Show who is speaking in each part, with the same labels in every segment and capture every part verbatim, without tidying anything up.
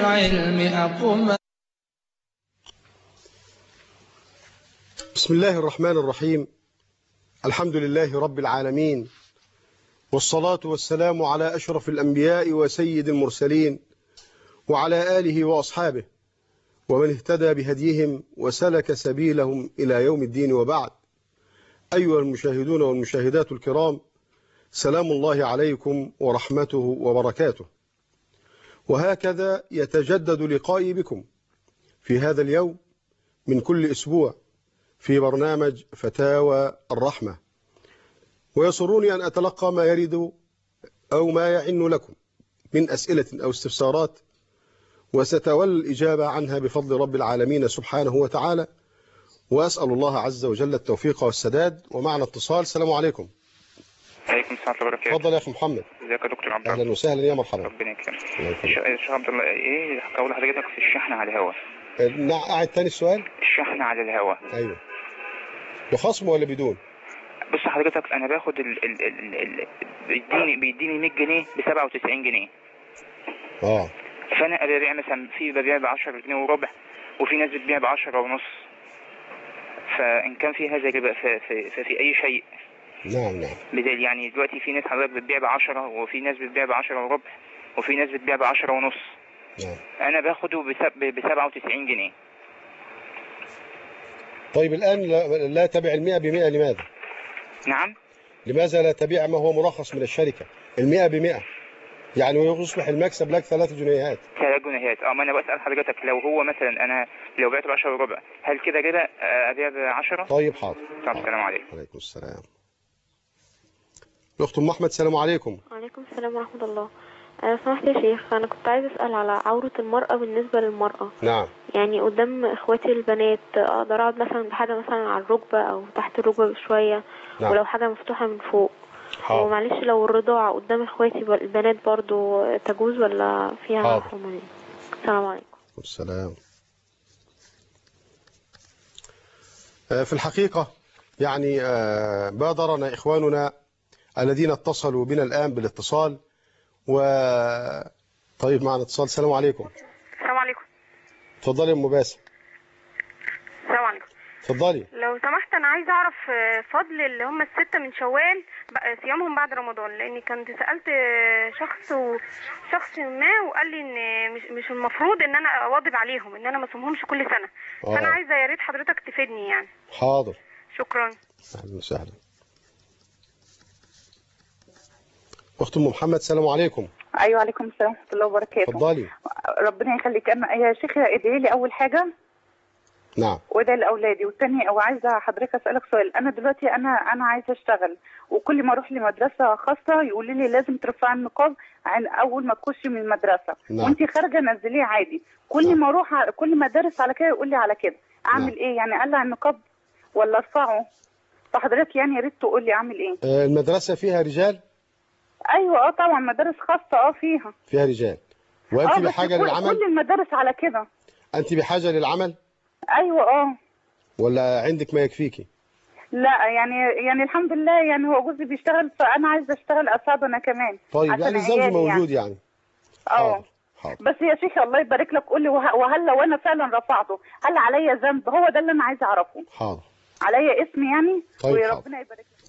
Speaker 1: العلم أقوما.
Speaker 2: بسم الله الرحمن الرحيم. الحمد لله رب العالمين، والصلاة والسلام على أشرف الأنبياء وسيد المرسلين وعلى آله وأصحابه ومن اهتدى بهديهم وسلك سبيلهم إلى يوم الدين، وبعد. أيها المشاهدون والمشاهدات الكرام، سلام الله عليكم ورحمته وبركاته. وهكذا يتجدد لقائي بكم في هذا اليوم من كل أسبوع في برنامج فتاوى الرحمة، ويسرني أن أتلقى ما يرد أو ما يعن لكم من أسئلة أو استفسارات، وستولى الإجابة عنها بفضل رب العالمين سبحانه وتعالى، وأسأل الله عز وجل التوفيق والسداد. ومعنا اتصال. السلام عليكم.
Speaker 3: عليكم السلام ورحمة الله وبركاته.
Speaker 2: تفضل يا أخي محمد.
Speaker 3: ازيك يا دكتور عبد الله؟
Speaker 2: أهلا وسهلا، يا مرحبا.
Speaker 3: ربنا يكرمك. الشيخ عبد الله، ايه قول حضرتك في الشحن على الهواء؟
Speaker 2: أعد تاني السؤال.
Speaker 3: الشحن على الهواء.
Speaker 2: أيوه، بخصم ولا بدون؟
Speaker 3: بص حضرتك، أنا باخد ال ال ال ال بيديني بيديني مية جنيه ب سبعة وتسعين جنيه.
Speaker 2: اه
Speaker 3: فأنا ببيع مثلا، في ببيع ب عشرة جنيه وربع، وفي ناس بتبيع ب عشرة ونص. فإن كان في هذا الربا ففي, ففي أي شيء.
Speaker 2: نعم نعم.
Speaker 3: بدل يعني دلوقتي في ناس حضرتك بتبيع ب عشرة، وفي ناس بتبيع ب عشرة وربع، وفي ناس بتبيع ب عشرة ونص.
Speaker 2: نعم.
Speaker 3: أنا باخده ب سبعة وتسعين جنيه.
Speaker 2: طيب الآن لا, لا تبيع المئة بمئة، لماذا؟
Speaker 3: نعم.
Speaker 2: لماذا لا تبيع ما هو مرخص من الشركة المئة بمئة؟ يعني ويصبح المكسب لك ثلاث جنيهات.
Speaker 3: ثلاث جنيهات. اه ما انا بسأل حضرتك، لو هو مثلا انا لو بعت ب عشرة وربع، هل كده كده ابيع ب عشرة؟
Speaker 2: طيب حاضر.
Speaker 3: طب السلام عليكم.
Speaker 2: وعليكم السلام. الاخت ام احمد، السلام عليكم.
Speaker 4: وعليكم السلام ورحمة الله. أنا سمحت يا شيخ، أنا كنت عايز أسأل على عورة المرأة بالنسبة للمرأة.
Speaker 2: نعم.
Speaker 4: يعني قدام إخواتي البنات أقدر أقعد مثلا بحاجة مثلا على الركبة أو تحت الركبة بشوية.
Speaker 2: نعم.
Speaker 4: ولو حاجة مفتوحة من فوق.
Speaker 2: حاضر.
Speaker 4: ومعلش لو الرضاعة قدام إخواتي البنات برضو تجوز ولا فيها حرمانية؟ السلام عليكم.
Speaker 2: السلام. في الحقيقة يعني بادرنا إخواننا الذين اتصلوا بنا الآن بالاتصال. و طيب معنا اتصال. السلام عليكم.
Speaker 5: السلام عليكم.
Speaker 2: اتفضلي يا ام باسم.
Speaker 5: السلام عليكم.
Speaker 2: اتفضلي.
Speaker 5: لو سمحت، انا عايزه اعرف فضل اللي هم الستة من شوال صيامهم بعد رمضان، لاني كنت سالت شخص وشخص ما وقال لي ان مش مش المفروض ان انا اواظب عليهم، ان انا ما اصومهمش كل سنه. آه. فانا عايزه يا ريت حضرتك تفيدني يعني.
Speaker 2: حاضر.
Speaker 5: شكرا.
Speaker 2: اهلا وسهلا. اخت ام محمد، السلام عليكم.
Speaker 6: ايوه عليكم السلام ورحمه الله وبركاته.
Speaker 2: اتفضلي.
Speaker 6: ربنا يخليك. انا يا شيخ ادعي لي اول حاجه.
Speaker 2: نعم.
Speaker 6: وده لاولادي، والثاني او عايزه حضرتك اسالك سؤال. انا دلوقتي انا انا عايزه اشتغل، وكل ما اروح لمدرسه خاصه يقولوا لي لازم ترفعي النقاب عن اول ما تخشي من المدرسه. نعم. وانت خارجه نزليه عادي. كل نعم. ما اروح كل ما ادرس على كده يقول لي على كده. اعمل نعم. ايه يعني؟ اقلع النقاب ولا ارفعه؟ فحضرتك يعني يا ريت تقول لي اعمل ايه.
Speaker 2: آه المدرسه فيها رجال؟
Speaker 6: ايوه اه طبعا مدارس خاصه اه فيها
Speaker 2: فيها رجال. وانت
Speaker 6: آه
Speaker 2: بحاجه
Speaker 6: كل
Speaker 2: للعمل؟
Speaker 6: كل المدارس على كده.
Speaker 2: انت بحاجه للعمل؟
Speaker 6: ايوه اه.
Speaker 2: ولا عندك ما يكفيكي؟
Speaker 6: لا يعني يعني الحمد لله، يعني هو جوزي بيشتغل، فانا عايزه اشتغل اساعده انا كمان.
Speaker 2: طيب يعني الزوج موجود يعني.
Speaker 6: اه. بس يا شيخ الله يبارك لك قول لي، وهل لو انا فعلا رفعته هل عليا ذنب؟ هو ده اللي انا عايزه اعرفه.
Speaker 2: حاضر.
Speaker 6: عليا اسم يعني؟
Speaker 2: طيب
Speaker 6: وربنا يبارك لك.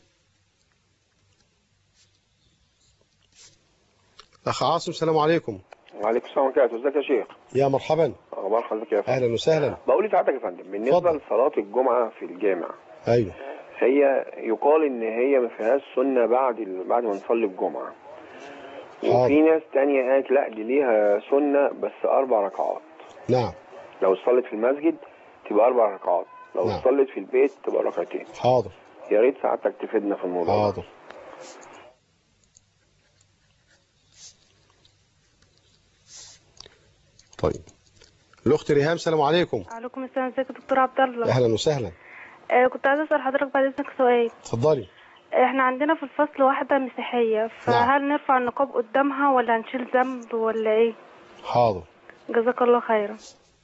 Speaker 2: اخ عاصم، السلام عليكم.
Speaker 7: وعليكم السلام ورحمه الله. ازيك يا شيخ؟
Speaker 2: يا مرحبا.
Speaker 7: اخبار حضرتك يا فندم؟
Speaker 2: اهلا وسهلا.
Speaker 7: بقول لسعادتك يا فندم، بالنسبه لصلاه الجمعه في الجامع.
Speaker 2: ايوه.
Speaker 7: هي يقال ان هي ما فيهاش سنه بعد ال... بعد ما نصلي الجمعه. حاضر. وفي ناس تانية قالت لا دي ليها سنه بس اربع ركعات.
Speaker 2: نعم.
Speaker 7: لو صلت في المسجد تبقى اربع ركعات، لو نعم. صلت في البيت تبقى ركعتين.
Speaker 2: حاضر.
Speaker 7: يا ريت سعادتك تفيدنا في الموضوع.
Speaker 2: حاضر. طيب الاخت ريهام، السلام عليكم.
Speaker 4: وعليكم السلام. ازيك يا دكتور عبد الله؟
Speaker 2: اهلا وسهلا.
Speaker 4: آه كنت عايزه اسال حضرتك بعد اذنك سؤال.
Speaker 2: اتفضلي.
Speaker 4: احنا عندنا في الفصل واحده مسيحيه، فهل نعم. نرفع النقاب قدامها ولا هنشيل ذنب ولا ايه؟
Speaker 2: حاضر.
Speaker 4: جزاك الله خيرا.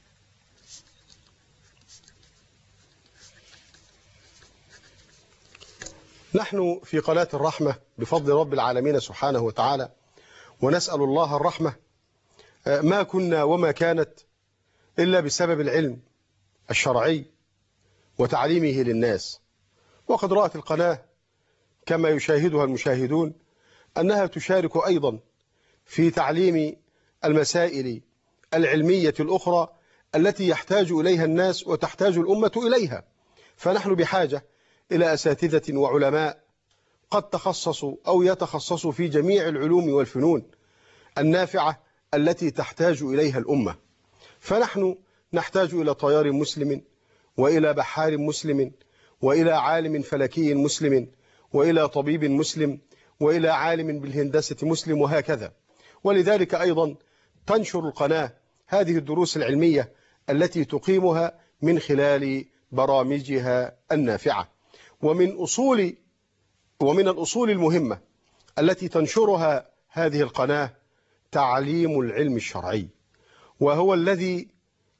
Speaker 2: نحن في قناة الرحمة بفضل رب العالمين سبحانه وتعالى، ونسأل الله الرحمة ما كنا وما كانت إلا بسبب العلم الشرعي وتعليمه للناس. وقد رأت القناة كما يشاهدها المشاهدون أنها تشارك أيضا في تعليم المسائل العلمية الأخرى التي يحتاج إليها الناس وتحتاج الأمة إليها. فنحن بحاجة إلى أساتذة وعلماء قد تخصصوا أو يتخصصوا في جميع العلوم والفنون النافعة التي تحتاج إليها الأمة. فنحن نحتاج إلى طيار مسلم، وإلى بحار مسلم، وإلى عالم فلكي مسلم، وإلى طبيب مسلم، وإلى عالم بالهندسة مسلم، وهكذا. ولذلك أيضا تنشر القناة هذه الدروس العلمية التي تقيمها من خلال برامجها النافعة. ومن أصول ومن الأصول المهمة التي تنشرها هذه القناة تعليم العلم الشرعي، وهو الذي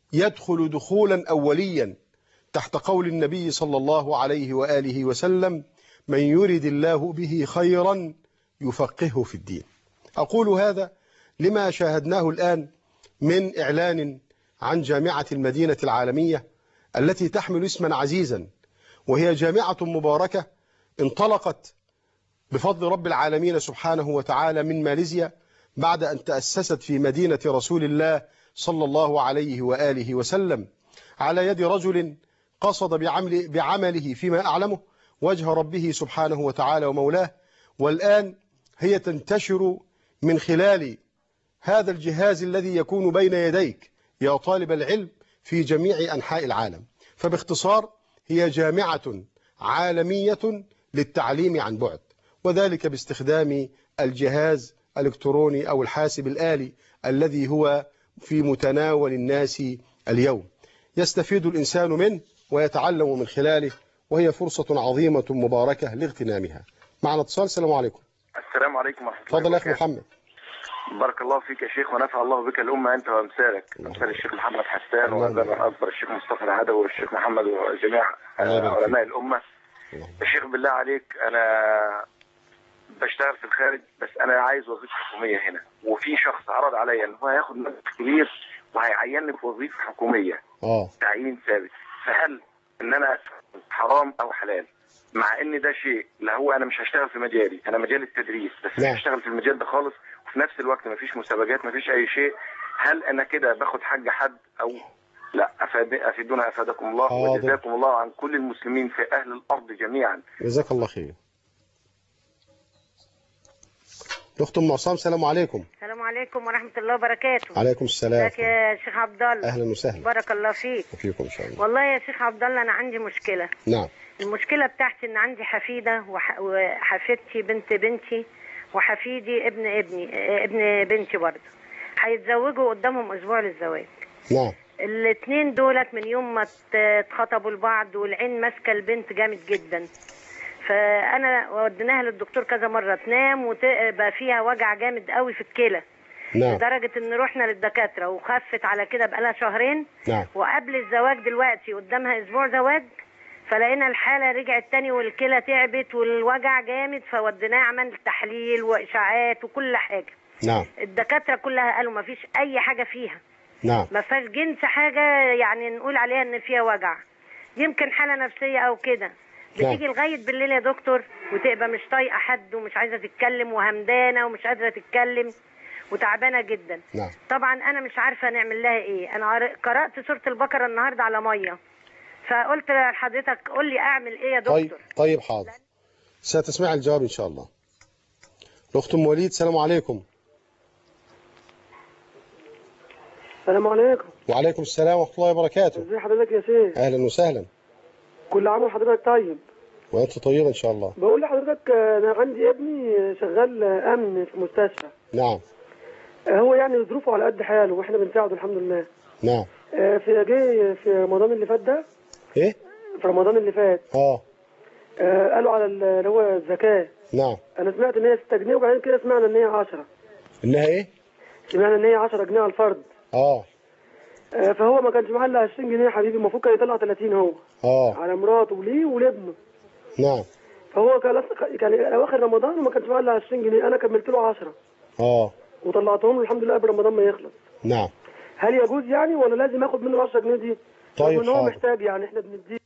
Speaker 2: يدخل دخولا أوليا تحت قول النبي صلى الله عليه وآله وسلم: من يرد الله به خيرا يفقهه في الدين. أقول هذا لما شاهدناه الآن من إعلان عن جامعة المدينة العالمية التي تحمل اسما عزيزا، وهي جامعة مباركة انطلقت بفضل رب العالمين سبحانه وتعالى من ماليزيا بعد أن تأسست في مدينة رسول الله صلى الله عليه وآله وسلم على يد رجل قصد بعمل بعمله فيما أعلمه وجه ربه سبحانه وتعالى ومولاه. والآن هي تنتشر من خلال هذا الجهاز الذي يكون بين يديك يا طالب العلم في جميع أنحاء العالم. فباختصار هي جامعة عالمية للتعليم عن بعد، وذلك باستخدام الجهاز الإلكتروني أو الحاسب الآلي الذي هو في متناول الناس اليوم. يستفيد الإنسان منه ويتعلم من خلاله، وهي فرصة عظيمة مباركة لاغتنامها. معنا اتصال. السلام عليكم.
Speaker 1: السلام عليكم ورحمة الله.
Speaker 2: تفضل يا أخي محمد.
Speaker 1: بارك الله فيك يا شيخ ونفع الله بك الأمة أنت وأمثالك، أمثال الشيخ محمد حسان وأبا أكبر الشيخ مصطفى العدوي والشيخ محمد وجميع علماء الأمة. يا شيخ بالله عليك أنا بشتغل في الخارج، بس أنا عايز وظيفة حكومية هنا، وفي شخص عرض عليا إن هو هياخد مبلغ كبير وهيعينني في وظيفة حكومية
Speaker 2: اه
Speaker 1: تعيين ثابت. فهل إن أنا حرام أو حلال؟ مع إن ده شيء لا، هو أنا مش هشتغل في مجالي، أنا مجال التدريس، بس مش هشتغل في المجال ده خالص، وفي نفس الوقت مفيش مسابقات مفيش أي شيء. هل أنا كده باخد حق حد أو لا؟ أفاد... أفيدونا أفادكم الله وجزاكم الله عن كل المسلمين في أهل الأرض جميعا.
Speaker 2: جزاك الله خير. الاخت ام عصام. السلام عليكم.
Speaker 8: السلام عليكم ورحمه الله وبركاته.
Speaker 2: عليكم السلام.
Speaker 8: ازيك يا شيخ عبد الله؟
Speaker 2: اهلا وسهلا.
Speaker 8: بارك الله فيك.
Speaker 2: وفيكم ان شاء الله.
Speaker 8: والله يا شيخ عبد الله انا عندي مشكله.
Speaker 2: نعم.
Speaker 8: المشكله بتاعتي ان عندي حفيده وح... وحفيدتي بنت بنتي وحفيدي ابن ابني ابن بنتي برضه هيتزوجوا قدامهم اسبوع للزواج.
Speaker 2: نعم.
Speaker 8: الاثنين دولت من يوم ما اتخطبوا لبعض والعين ماسكه البنت جامد جدا، فانا وديناها للدكتور كذا مره تنام وتبقى فيها وجع جامد قوي في الكلى.
Speaker 2: نعم.
Speaker 8: لدرجه ان رحنا للدكاتره وخفت على كده بقالها شهرين.
Speaker 2: نعم.
Speaker 8: وقبل الزواج دلوقتي قدامها اسبوع زواج فلقينا الحاله رجعت تاني والكلى تعبت والوجع جامد، فوديناها عمل تحليل واشاعات وكل حاجه.
Speaker 2: نعم.
Speaker 8: الدكاتره كلها قالوا ما فيش اي حاجه فيها.
Speaker 2: نعم.
Speaker 8: ما فيهاش جنس حاجه يعني نقول عليها ان فيها وجع، يمكن حاله نفسيه او كده. بتيجي لغايه بالليل يا دكتور وتبقى مش طايقه حد ومش عايزه تتكلم وهمدانه ومش قادره تتكلم وتعبانه جدا.
Speaker 2: نعم.
Speaker 8: طبعا انا مش عارفه نعمل لها ايه. انا قرات سوره البقره النهارده على ميه، فقلت لحضرتك قول لي اعمل ايه يا دكتور.
Speaker 2: طيب طيب حاضر، ستسمع الجواب ان شاء الله. الاخت ام وليد. السلام عليكم.
Speaker 9: السلام عليكم.
Speaker 2: وعليكم السلام ورحمه الله وبركاته.
Speaker 9: ازي حضرتك يا شيخ؟
Speaker 2: اهلا وسهلا.
Speaker 9: كل عام وحضرتك طيب.
Speaker 2: وانت طيب ان شاء الله.
Speaker 9: بقول لحضرتك انا عندي ابني شغال امن في مستشفى.
Speaker 2: نعم.
Speaker 9: هو يعني ظروفه على قد حاله واحنا بنساعده الحمد لله.
Speaker 2: نعم.
Speaker 9: في جه في رمضان اللي فات ده.
Speaker 2: ايه؟
Speaker 9: في رمضان اللي فات.
Speaker 2: اه.
Speaker 9: قالوا على اللي هو الزكاه.
Speaker 2: نعم.
Speaker 9: انا سمعت ان هي ستة جنيه وبعدين كده سمعنا ان هي عشرة.
Speaker 2: انها ايه؟
Speaker 9: سمعنا ان هي عشرة جنيه على الفرد.
Speaker 2: اه.
Speaker 9: فهو ما كانش معاه الا عشرين جنيه يا حبيبي، المفروض كان يطلع ثلاثين هو.
Speaker 2: اه.
Speaker 9: على مراته وليه ولابنه.
Speaker 2: نعم.
Speaker 9: فهو كان كان اواخر رمضان وما كانش معاه الا عشرين جنيه، انا كملت له عشرة.
Speaker 2: اه.
Speaker 9: وطلعتهم له الحمد لله قبل رمضان ما يخلص.
Speaker 2: نعم.
Speaker 9: هل يجوز يعني ولا لازم اخد منه عشرة جنيه دي؟
Speaker 2: طيب
Speaker 9: ان هو
Speaker 2: حاضر.
Speaker 9: محتاج يعني احنا بنديه.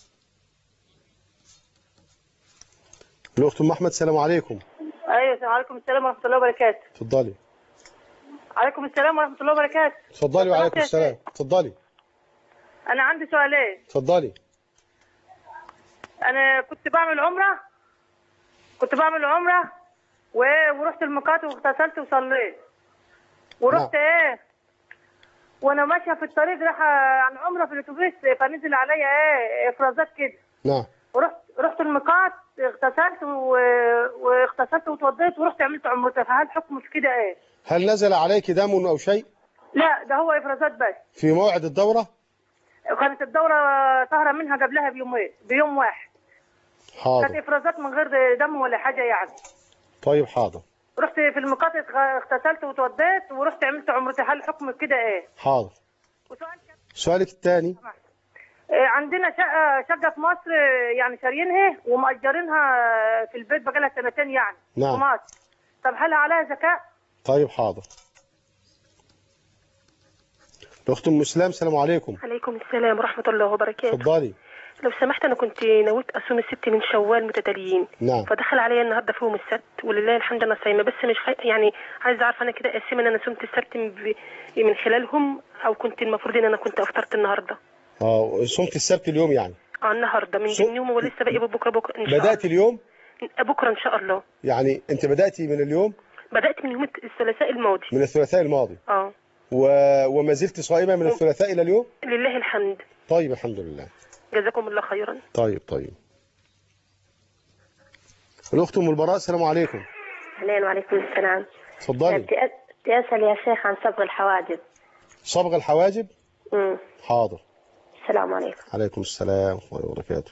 Speaker 2: الاخت ام احمد السلام عليكم.
Speaker 10: ايوه وعليكم السلام ورحمه الله وبركاته.
Speaker 2: اتفضلي.
Speaker 10: عليكم السلام ورحمه الله وبركاته.
Speaker 2: اتفضلي. وعليكم السلام. اتفضلي.
Speaker 10: انا عندي سؤالين.
Speaker 2: اتفضلي.
Speaker 10: انا كنت بعمل عمره كنت بعمل عمره و... ورحت الميقات واغتسلت وصليت ورحت نعم. ايه وانا ماشيه في الطريق رايحه عن عمره في الاتوبيس فنزل عليا ايه افرازات كده.
Speaker 2: نعم.
Speaker 10: ورحت رحت الميقات اغتسلت و... واغتسلت وتوضيت ورحت عملت عمرتي. فهل حكم في كده ايه؟
Speaker 2: هل نزل عليك دم او شيء؟
Speaker 10: لا ده هو افرازات بس.
Speaker 2: في موعد الدوره؟
Speaker 10: كانت الدوره سهره منها قبلها بيومين بيوم واحد.
Speaker 2: حاضر.
Speaker 10: كانت افرازات من غير دم ولا حاجه يعني.
Speaker 2: طيب حاضر.
Speaker 10: رحت في الميقات اغتسلت وتوضيت ورحت عملت عمرتي. هل حكم كده ايه؟
Speaker 2: حاضر. سؤالك الثاني.
Speaker 10: عندنا شقه شقه في مصر يعني شاريينها ومأجرينها في البيت بقالها سنتين يعني.
Speaker 2: نعم.
Speaker 10: في مصر. طب هل عليها زكاه؟
Speaker 2: طيب حاضر. الاخت ام اسلام السلام عليكم.
Speaker 11: عليكم السلام ورحمه الله وبركاته.
Speaker 2: اتفضلي.
Speaker 11: لو سمحت انا كنت نويت اصوم الست من شوال متتاليين.
Speaker 2: نعم.
Speaker 11: فدخل عليا النهارده فيهم السبت ولله الحمد انا صايمه بس مش خي... يعني عايزه اعرف انا كده اقسم ان انا صمت السبت من خلالهم او كنت المفروض ان انا كنت افطرت النهارده.
Speaker 2: اه صمت السبت اليوم يعني؟
Speaker 11: اه النهارده من صم... يوم ولسه باقي بكره بكره ان شاء
Speaker 2: بدات
Speaker 11: الله.
Speaker 2: اليوم؟
Speaker 11: بكره ان شاء الله.
Speaker 2: يعني انت بداتي من اليوم؟
Speaker 11: بدات من يوم الثلاثاء الماضي.
Speaker 2: من الثلاثاء الماضي.
Speaker 11: اه
Speaker 2: و... وما زلت صائمه من الثلاثاء الى اليوم؟
Speaker 11: لله الحمد.
Speaker 2: طيب الحمد لله.
Speaker 11: جزاكم الله خيرا.
Speaker 2: طيب طيب. الاخت ام البراء السلام عليكم.
Speaker 12: اهلا وعليكم السلام.
Speaker 2: اتفضلي.
Speaker 12: بدي اسال يا شيخ عن صبغ الحواجب.
Speaker 2: صبغ الحواجب؟
Speaker 12: امم
Speaker 2: حاضر.
Speaker 12: السلام عليكم.
Speaker 2: عليكم السلام ورحمه الله وبركاته.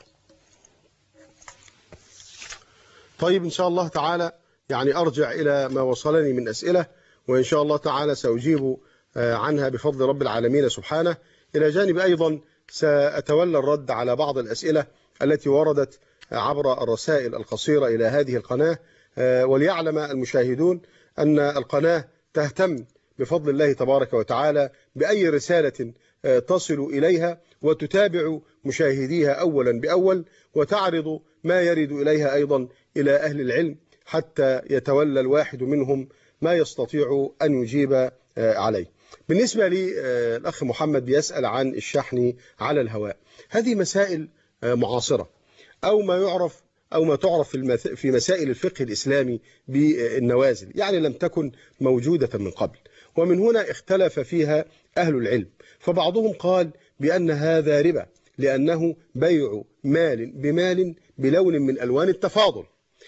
Speaker 2: طيب ان شاء الله تعالى يعني ارجع الى ما وصلني من اسئله وان شاء الله تعالى ساجيب عنها بفضل رب العالمين سبحانه. الى جانب ايضا سأتولى الرد على بعض الأسئلة التي وردت عبر الرسائل القصيرة إلى هذه القناة، وليعلم المشاهدون أن القناة تهتم بفضل الله تبارك وتعالى بأي رسالة تصل إليها وتتابع مشاهديها أولا بأول وتعرض ما يرد إليها أيضا إلى أهل العلم حتى يتولى الواحد منهم ما يستطيع أن يجيب عليه. بالنسبة لي الأخ محمد بيسأل عن الشحن على الهواء. هذه مسائل معاصرة أو ما يعرف أو ما تعرف في مسائل الفقه الإسلامي بالنوازل، يعني لم تكن موجودة من قبل، ومن هنا اختلف فيها أهل العلم. فبعضهم قال بأن هذا ربا لأنه بيع مال بمال بلون من ألوان التفاضل،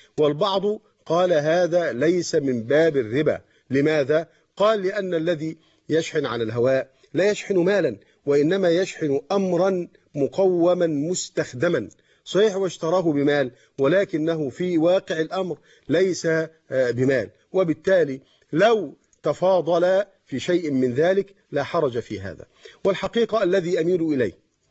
Speaker 2: والبعض قال هذا ليس من باب الربا. لماذا؟ قال لأن الذي يشحن على الهواء لا يشحن مالا وإنما يشحن أمرا مقوما مستخدما، صحيح واشتراه بمال ولكنه في واقع الأمر ليس بمال، وبالتالي لو تفاضل في شيء من ذلك لا حرج في هذا. والحقيقة الذي أميل إليه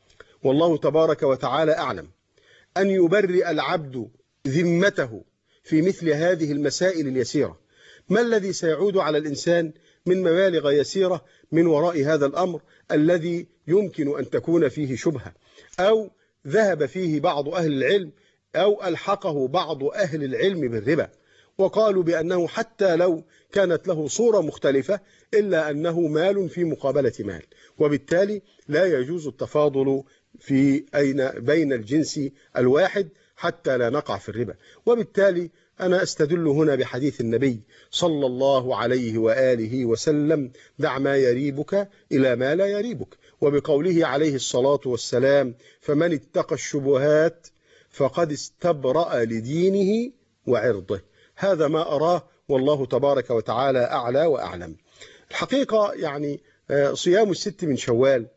Speaker 2: والله تبارك وتعالى أعلم أن يبرئ العبد ذمته في مثل هذه المسائل اليسيرة. ما الذي سيعود على الإنسان من مبالغ يسيرة من وراء هذا الأمر الذي يمكن أن تكون فيه شبهة أو ذهب فيه بعض أهل العلم أو ألحقه بعض أهل العلم بالربا، وقالوا بأنه حتى لو كانت له صورة مختلفة إلا أنه مال في مقابلة مال، وبالتالي لا يجوز التفاضل في أين بين الجنس الواحد حتى لا نقع في الربا. وبالتالي أنا أستدل هنا بحديث النبي صلى الله عليه وآله وسلم: دع ما يريبك إلى ما لا يريبك، وبقوله عليه الصلاة والسلام: فمن اتقى الشبهات فقد استبرأ لدينه وعرضه. هذا ما أراه والله تبارك وتعالى أعلى وأعلم. الحقيقة يعني صيام الست من شوال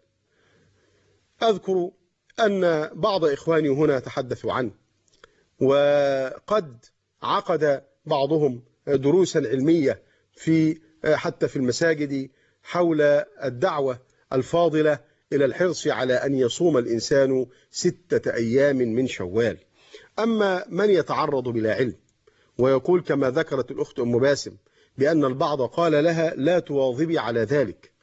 Speaker 2: أذكر أن بعض إخواني هنا تحدثوا عنه، وقد عقد بعضهم دروسا علمية في حتى في المساجد حول الدعوة الفاضلة إلى الحرص على أن يصوم الإنسان ستة أيام من شوال. أما من يتعرض بلا علم ويقول كما ذكرت الأخت أم باسم بأن البعض قال لها لا تواظبي على ذلك،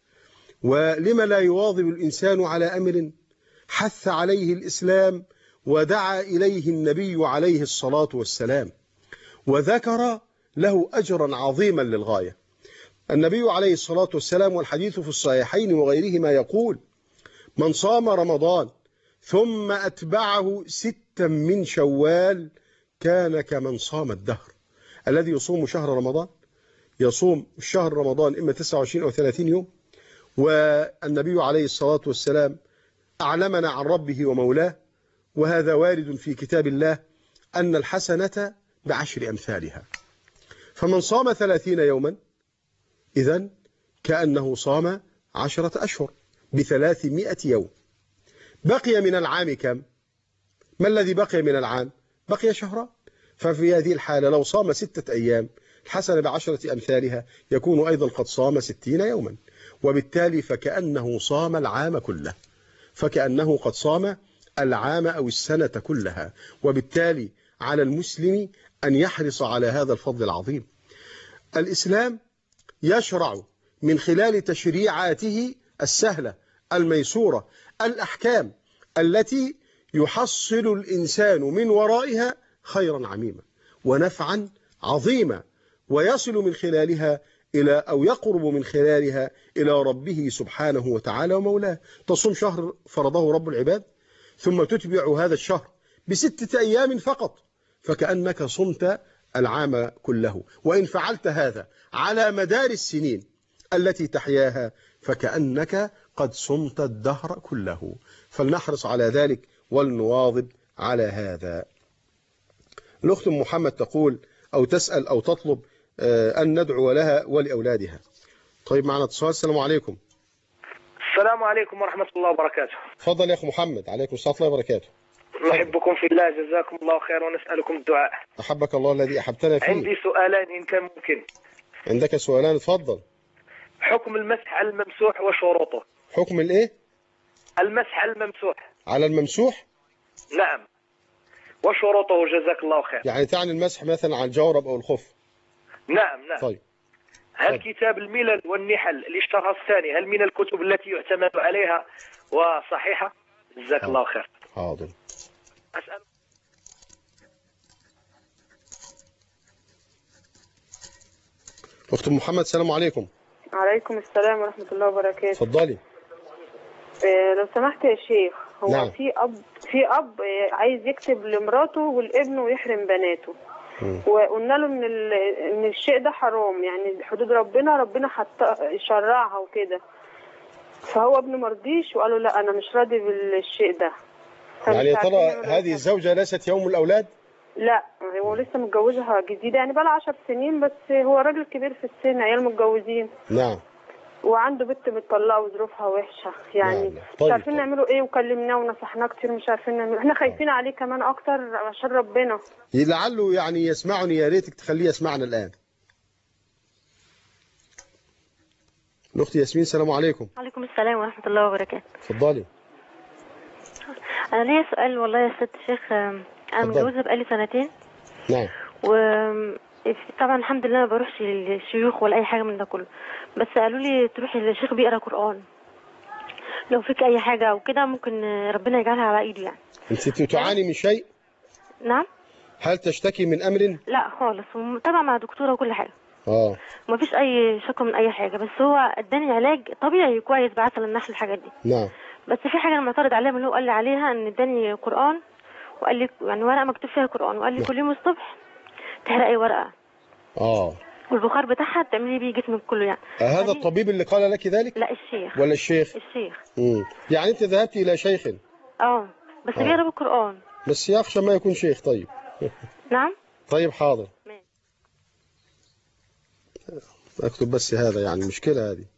Speaker 2: ولم لا يواظب الإنسان على أمر حث عليه الإسلام ودعا إليه النبي عليه الصلاة والسلام، وذكر له أجرا عظيما للغاية. النبي عليه الصلاة والسلام والحديث في الصحيحين وغيرهما يقول: من صام رمضان ثم أتبعه ستا من شوال كان كمن صام الدهر. الذي يصوم شهر رمضان يصوم الشهر رمضان إما تسعة وعشرين أو ثلاثين يوم، والنبي عليه الصلاة والسلام أعلمنا عن ربه ومولاه، وهذا وارد في كتاب الله، أن الحسنة بعشر أمثالها. فمن صام ثلاثين يوما إذن كأنه صام عشرة أشهر بثلاثمائة يوم. بقي من العام كم؟ ما الذي بقي من العام؟ بقي شهران. ففي هذه الحالة لو صام ستة أيام الحسنة بعشرة أمثالها يكون أيضا قد صام ستين يوما، وبالتالي فكأنه صام العام كله، فكأنه قد صام العام أو السنة كلها. وبالتالي على المسلم أن يحرص على هذا الفضل العظيم. الإسلام يشرع من خلال تشريعاته السهلة الميسورة الأحكام التي يحصل الإنسان من ورائها خيرا عميما ونفعا عظيما، ويصل من خلالها إلى أو يقرب من خلالها إلى ربه سبحانه وتعالى ومولاه. تصوم شهر فرضه رب العباد ثم تتبع هذا الشهر بستة أيام فقط، فكأنك صمت العام كله. وإن فعلت هذا على مدار السنين التي تحياها فكأنك قد صمت الدهر كله. فلنحرص على ذلك ولنواظب على هذا. الأخت محمد تقول أو تسأل أو تطلب أن ندعو لها ولأولادها. طيب معنا اتصال. السلام عليكم.
Speaker 13: السلام عليكم ورحمة الله وبركاته.
Speaker 2: تفضل يا أخي محمد. عليكم السلام ورحمة الله وبركاته.
Speaker 13: نحبكم في الله، جزاكم الله خير، ونسألكم الدعاء.
Speaker 2: أحبك الله الذي أحبتنا فيه.
Speaker 13: عندي سؤالان إن كان ممكن.
Speaker 2: عندك سؤالان؟ تفضل.
Speaker 13: حكم المسح على الممسوح وشروطه.
Speaker 2: حكم الإيه؟
Speaker 13: المسح على الممسوح.
Speaker 2: على الممسوح؟
Speaker 13: نعم. وشروطه جزاك الله خير.
Speaker 2: يعني تعني المسح مثلا على الجورب أو الخف؟
Speaker 13: نعم نعم.
Speaker 2: طيب.
Speaker 13: هل كتاب الملل والنحل الاشتراط الثاني هل من الكتب التي يعتمد عليها وصحيحة؟ جزاك الله خير.
Speaker 2: حاضر.
Speaker 13: أسأل.
Speaker 2: أخت محمد السلام عليكم.
Speaker 14: عليكم السلام ورحمة الله وبركاته.
Speaker 2: اتفضلي.
Speaker 14: إيه لو سمحت يا شيخ، هو
Speaker 2: نعم.
Speaker 14: في أب في أب عايز يكتب لمراته والابن ويحرم بناته، وقلنا له ان ان الشيء ده حرام، يعني حدود ربنا ربنا حتى شرعها وكده، فهو ابنه مرضيش وقال له لا انا مش راضي بالشيء ده.
Speaker 2: يعني يا ترى هذه الزوجة ليست يوم الأولاد؟
Speaker 14: لا هو لسه متجوزها جديدة، يعني بقى لها عشر سنين، بس هو راجل كبير في السن، عيال متجوزين.
Speaker 2: نعم.
Speaker 14: وعنده بنت متطلقه وظروفها وحشه، يعني
Speaker 2: نعم.
Speaker 14: مش
Speaker 2: طيب
Speaker 14: عارفين
Speaker 2: طيب.
Speaker 14: نعمله ايه، وكلمناه ونصحناه كتير مش عارفين نعمله، احنا خايفين عليه كمان اكتر عشان ربنا.
Speaker 2: لعله يعني يسمعني، يا ريتك تخليه يسمعنا الآن. الأخت ياسمين السلام عليكم.
Speaker 15: وعليكم السلام ورحمة الله وبركاته.
Speaker 2: اتفضلي.
Speaker 15: أنا ليا سؤال والله يا ست الشيخ. أنا متجوزة بقالي سنتين.
Speaker 2: نعم.
Speaker 15: وطبعا الحمد لله ما بروحش للشيوخ ولا أي حاجة من ده كله، بس قالوا لي تروحي للشيخ بيقرأ قرآن، لو فيك أي حاجة أو كده ممكن ربنا يجعلها على إيده. يعني
Speaker 2: أنت تعاني من شيء؟
Speaker 15: نعم.
Speaker 2: هل تشتكي من أمر؟
Speaker 15: لا خالص، طبعا مع دكتورة وكل حاجة.
Speaker 2: اه
Speaker 15: ما فيش أي شكوى من أي حاجة، بس هو اداني علاج طبيعي كويس بعسل النحل الحاجات دي.
Speaker 2: نعم.
Speaker 15: بس في حاجة أنا معترض عليها من اللي هو قال لي عليها، إن اداني قرآن وقال لي يعني ورقة مكتوب فيها قرآن، وقال لي كل يوم الصبح تحرقي ورقة.
Speaker 2: اه
Speaker 15: والبخار بتاعها تعملي بيه جسمك كله. يعني
Speaker 2: هذا الطبيب اللي قال لك ذلك؟
Speaker 15: لا الشيخ.
Speaker 2: ولا الشيخ؟
Speaker 15: الشيخ.
Speaker 2: امم يعني انت ذهبتي الى شيخ؟
Speaker 15: اه بس
Speaker 2: آه.
Speaker 15: بيقرا القرآن.
Speaker 2: بس يخشى ما يكون شيخ. طيب.
Speaker 15: نعم.
Speaker 2: طيب حاضر. اكتب بس هذا، يعني مشكلة هذه.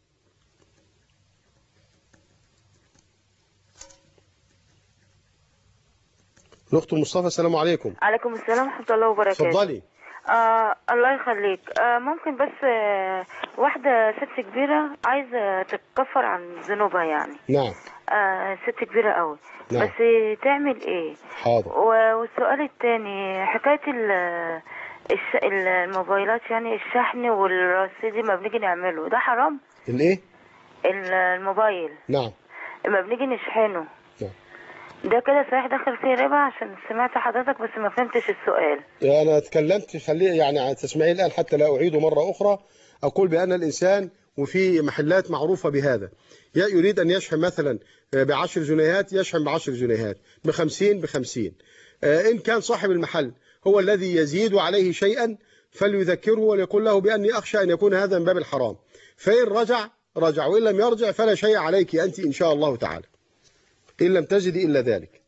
Speaker 2: الأخت مصطفى السلام عليكم.
Speaker 16: عليكم السلام ورحمة الله وبركاته.
Speaker 2: اتفضلي.
Speaker 16: آه الله يخليك. آه ممكن بس آه واحدة ست كبيرة عايزة تتكفر عن ذنوبها يعني.
Speaker 2: نعم.
Speaker 16: آه ست كبيرة قوي.
Speaker 2: نعم.
Speaker 16: بس تعمل ايه؟
Speaker 2: حاضر.
Speaker 16: والسؤال الثاني حكاية الش... الموبايلات، يعني الشحن والرصيد ما بنيجي نعمله ده حرام؟
Speaker 2: الايه؟
Speaker 16: الموبايل
Speaker 2: نعم
Speaker 16: لما بنيجي نشحنه
Speaker 2: نعم
Speaker 16: ده كده صحيح دخل فيه ربا؟ عشان سمعت حضرتك بس ما فهمتش السؤال.
Speaker 2: أنا اتكلمت خليه يعني تسمعي الآن حتى لا أعيده مرة أخرى. أقول بأن الإنسان وفي محلات معروفة بهذا يريد أن يشحن مثلا بعشر جنيهات يشحن بعشر جنيهات، بخمسين بخمسين. إن كان صاحب المحل هو الذي يزيد عليه شيئا فليذكره وليقول له بأني أخشى أن يكون هذا من باب الحرام، فإن رجع رجع وإن لم يرجع فلا شيء عليك أنت إن شاء الله تعالى إن لم تجدي إلا ذلك.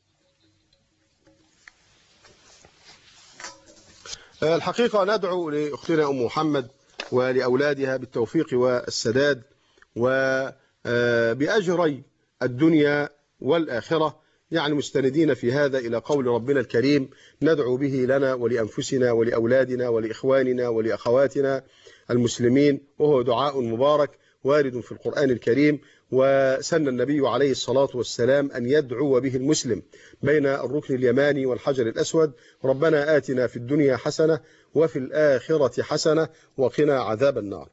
Speaker 2: الحقيقة ندعو لأختنا أم محمد ولأولادها بالتوفيق والسداد وبأجري الدنيا والآخرة، يعني مستندين في هذا إلى قول ربنا الكريم ندعو به لنا ولأنفسنا ولأولادنا ولإخواننا ولأخواتنا المسلمين، وهو دعاء مبارك وارد في القرآن الكريم، وسن النبي عليه الصلاة والسلام أن يدعو به المسلم بين الركن اليماني والحجر الأسود: ربنا آتنا في الدنيا حسنة وفي الآخرة حسنة وقنا عذاب النار.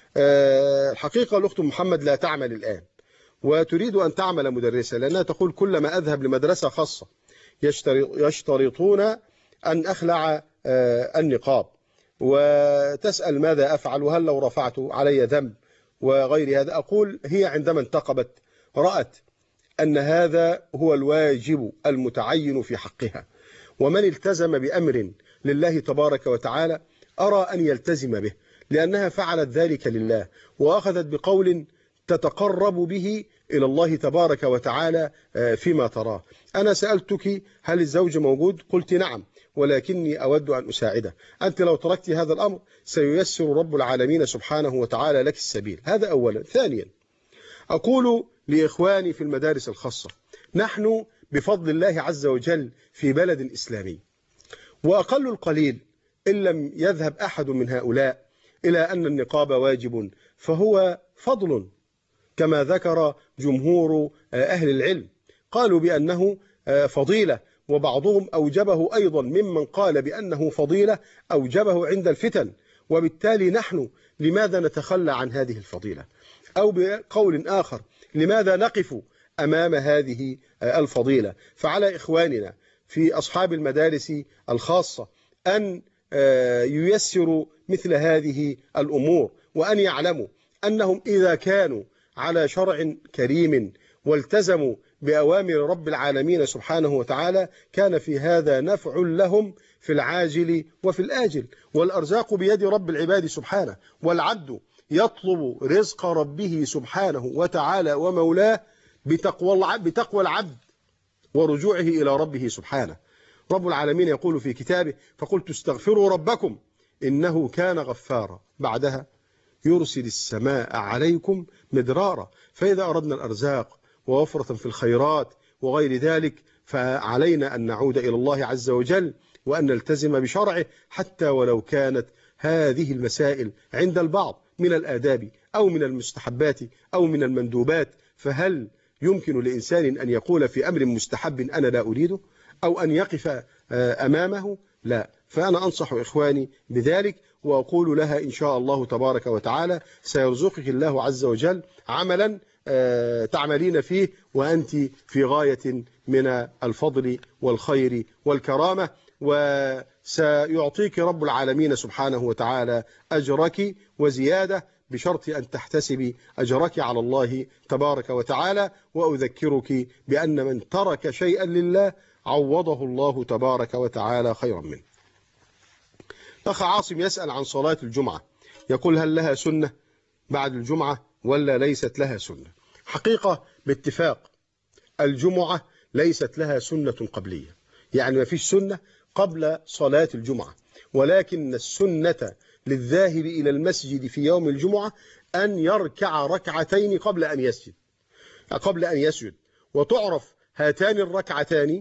Speaker 2: الحقيقة الأخت محمد لا تعمل الآن وتريد أن تعمل مدرسة، لأنها تقول كلما أذهب لمدرسة خاصة يشترطون أن أخلع النقاب، وتسأل ماذا أفعل وهل لو رفعت علي ذنب وغير هذا. أقول هي عندما انتقبت رأت أن هذا هو الواجب المتعين في حقها، ومن التزم بأمر لله تبارك وتعالى أرى أن يلتزم به، لأنها فعلت ذلك لله وأخذت بقول تتقرب به إلى الله تبارك وتعالى فيما تراه. أنا سألتك هل الزوج موجود؟ قلت نعم، ولكني أود أن أساعده. أنت لو تركت هذا الأمر سييسر رب العالمين سبحانه وتعالى لك السبيل. هذا أولا. ثانيا أقول لإخواني في المدارس الخاصة نحن بفضل الله عز وجل في بلد إسلامي، وأقل القليل إن لم يذهب أحد من هؤلاء إلى أن النقاب واجب فهو فضل، كما ذكر جمهور أهل العلم قالوا بأنه فضيلة، وبعضهم أوجبه أيضا ممن قال بأنه فضيلة أوجبه عند الفتن، وبالتالي نحن لماذا نتخلى عن هذه الفضيلة؟ أو بقول آخر لماذا نقف أمام هذه الفضيلة؟ فعلى إخواننا في أصحاب المدارس الخاصة أن ييسروا مثل هذه الأمور، وأن يعلموا أنهم إذا كانوا على شرع كريم والتزموا بأوامر رب العالمين سبحانه وتعالى كان في هذا نفع لهم في العاجل وفي الآجل، والأرزاق بيد رب العباد سبحانه، والعبد يطلب رزق ربه سبحانه وتعالى ومولاه بتقوى بتقوى العبد ورجوعه إلى ربه سبحانه. رب العالمين يقول في كتابه: فقلت استغفروا ربكم إنه كان غفارا، بعدها يرسل السماء عليكم مدرارا. فإذا أردنا الأرزاق ووفرة في الخيرات وغير ذلك فعلينا أن نعود إلى الله عز وجل وأن نلتزم بشرعه، حتى ولو كانت هذه المسائل عند البعض من الآداب أو من المستحبات أو من المندوبات. فهل يمكن لإنسان أن يقول في أمر مستحب أنا لا أريده، أو أن يقف أمامه؟ لا. فأنا أنصح إخواني بذلك وأقول لها إن شاء الله تبارك وتعالى سيرزقك الله عز وجل عملا تعملين فيه وأنت في غاية من الفضل والخير والكرامة، وسيعطيك رب العالمين سبحانه وتعالى أجرك وزيادة، بشرط أن تحتسبي أجرك على الله تبارك وتعالى. وأذكرك بأن من ترك شيئا لله عوضه الله تبارك وتعالى خيرا منه. أخ عاصم يسأل عن صلاة الجمعة، يقول هل لها سنة بعد الجمعة ولا ليست لها سنة؟ حقيقة باتفاق الجمعة ليست لها سنة قبلية، يعني ما فيش سنة قبل صلاة الجمعة، ولكن السنة للذاهب إلى المسجد في يوم الجمعة أن يركع ركعتين قبل أن يسجد قبل أن يسجد وتعرف هاتان الركعتان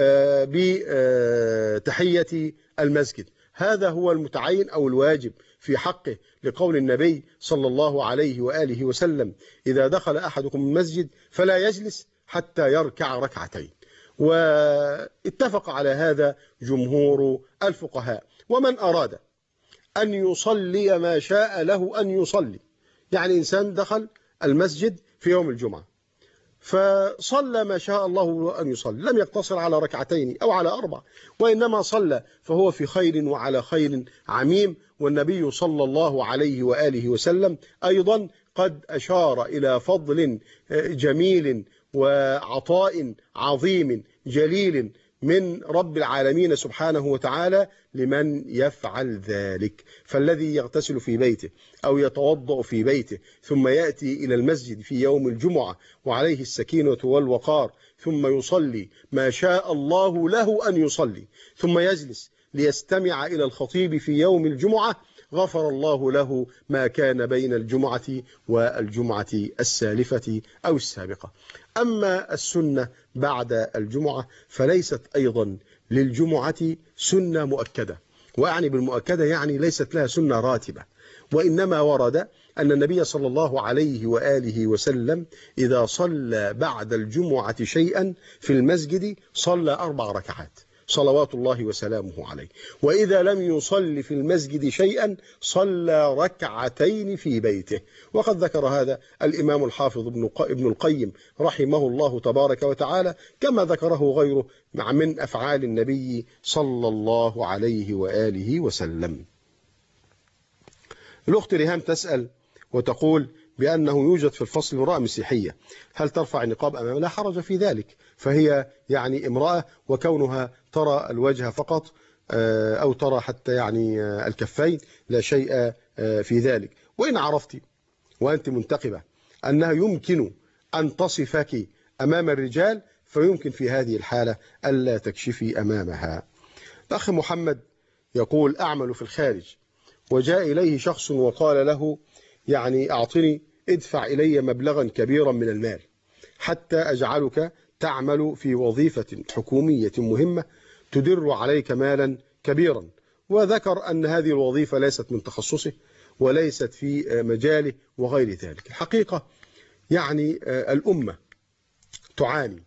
Speaker 2: بتحية المسجد. هذا هو المتعين أو الواجب في حقه، لقول النبي صلى الله عليه وآله وسلم: إذا دخل أحدكم المسجد فلا يجلس حتى يركع ركعتين. واتفق على هذا جمهور الفقهاء. ومن أراد أن يصلي ما شاء له أن يصلي، يعني إنسان دخل المسجد في يوم الجمعة، فصلى ما شاء الله أن يصلي، لم يقتصر على ركعتين أو على أربع، وإنما صلى، فهو في خير وعلى خير عميم. والنبي صلى الله عليه وآله وسلم أيضا قد أشار إلى فضل جميل وعطاء عظيم جليل من رب العالمين سبحانه وتعالى لمن يفعل ذلك. فالذي يغتسل في بيته أو يتوضأ في بيته ثم يأتي إلى المسجد في يوم الجمعة وعليه السكينة والوقار، ثم يصلي ما شاء الله له أن يصلي، ثم يجلس ليستمع إلى الخطيب في يوم الجمعة، غفر الله له ما كان بين الجمعة والجمعة السالفة أو السابقة. أما السنة بعد الجمعة فليست أيضا للجمعة سنة مؤكدة، وأعني بالمؤكدة يعني ليست لها سنة راتبة، وإنما ورد أن النبي صلى الله عليه وآله وسلم إذا صلى بعد الجمعة شيئا في المسجد صلى أربع ركعات صلوات الله وسلامه عليه، وإذا لم يصلي في المسجد شيئا صلى ركعتين في بيته. وقد ذكر هذا الإمام الحافظ ابن القيم رحمه الله تبارك وتعالى، كما ذكره غيره من أفعال النبي صلى الله عليه وآله وسلم. الأخت ريهام تسأل وتقول بأنه يوجد في الفصل امرأة مسيحية، هل ترفع النقاب أمامها؟ لا حرج في ذلك، فهي يعني امرأة، وكونها ترى الوجه فقط أو ترى حتى يعني الكفين لا شيء في ذلك. وإن عرفتي وأنت منتقبة أنها يمكن أن تصفك أمام الرجال فيمكن في هذه الحالة ألا تكشفي أمامها. الأخ محمد يقول أعمل في الخارج وجاء إليه شخص وقال له يعني أعطني ادفع إلي مبلغا كبيرا من المال حتى أجعلك تعمل في وظيفة حكومية مهمة تدر عليك مالا كبيرا، وذكر أن هذه الوظيفة ليست من تخصصه وليست في مجاله وغير ذلك. الحقيقة يعني الأمة تعاني،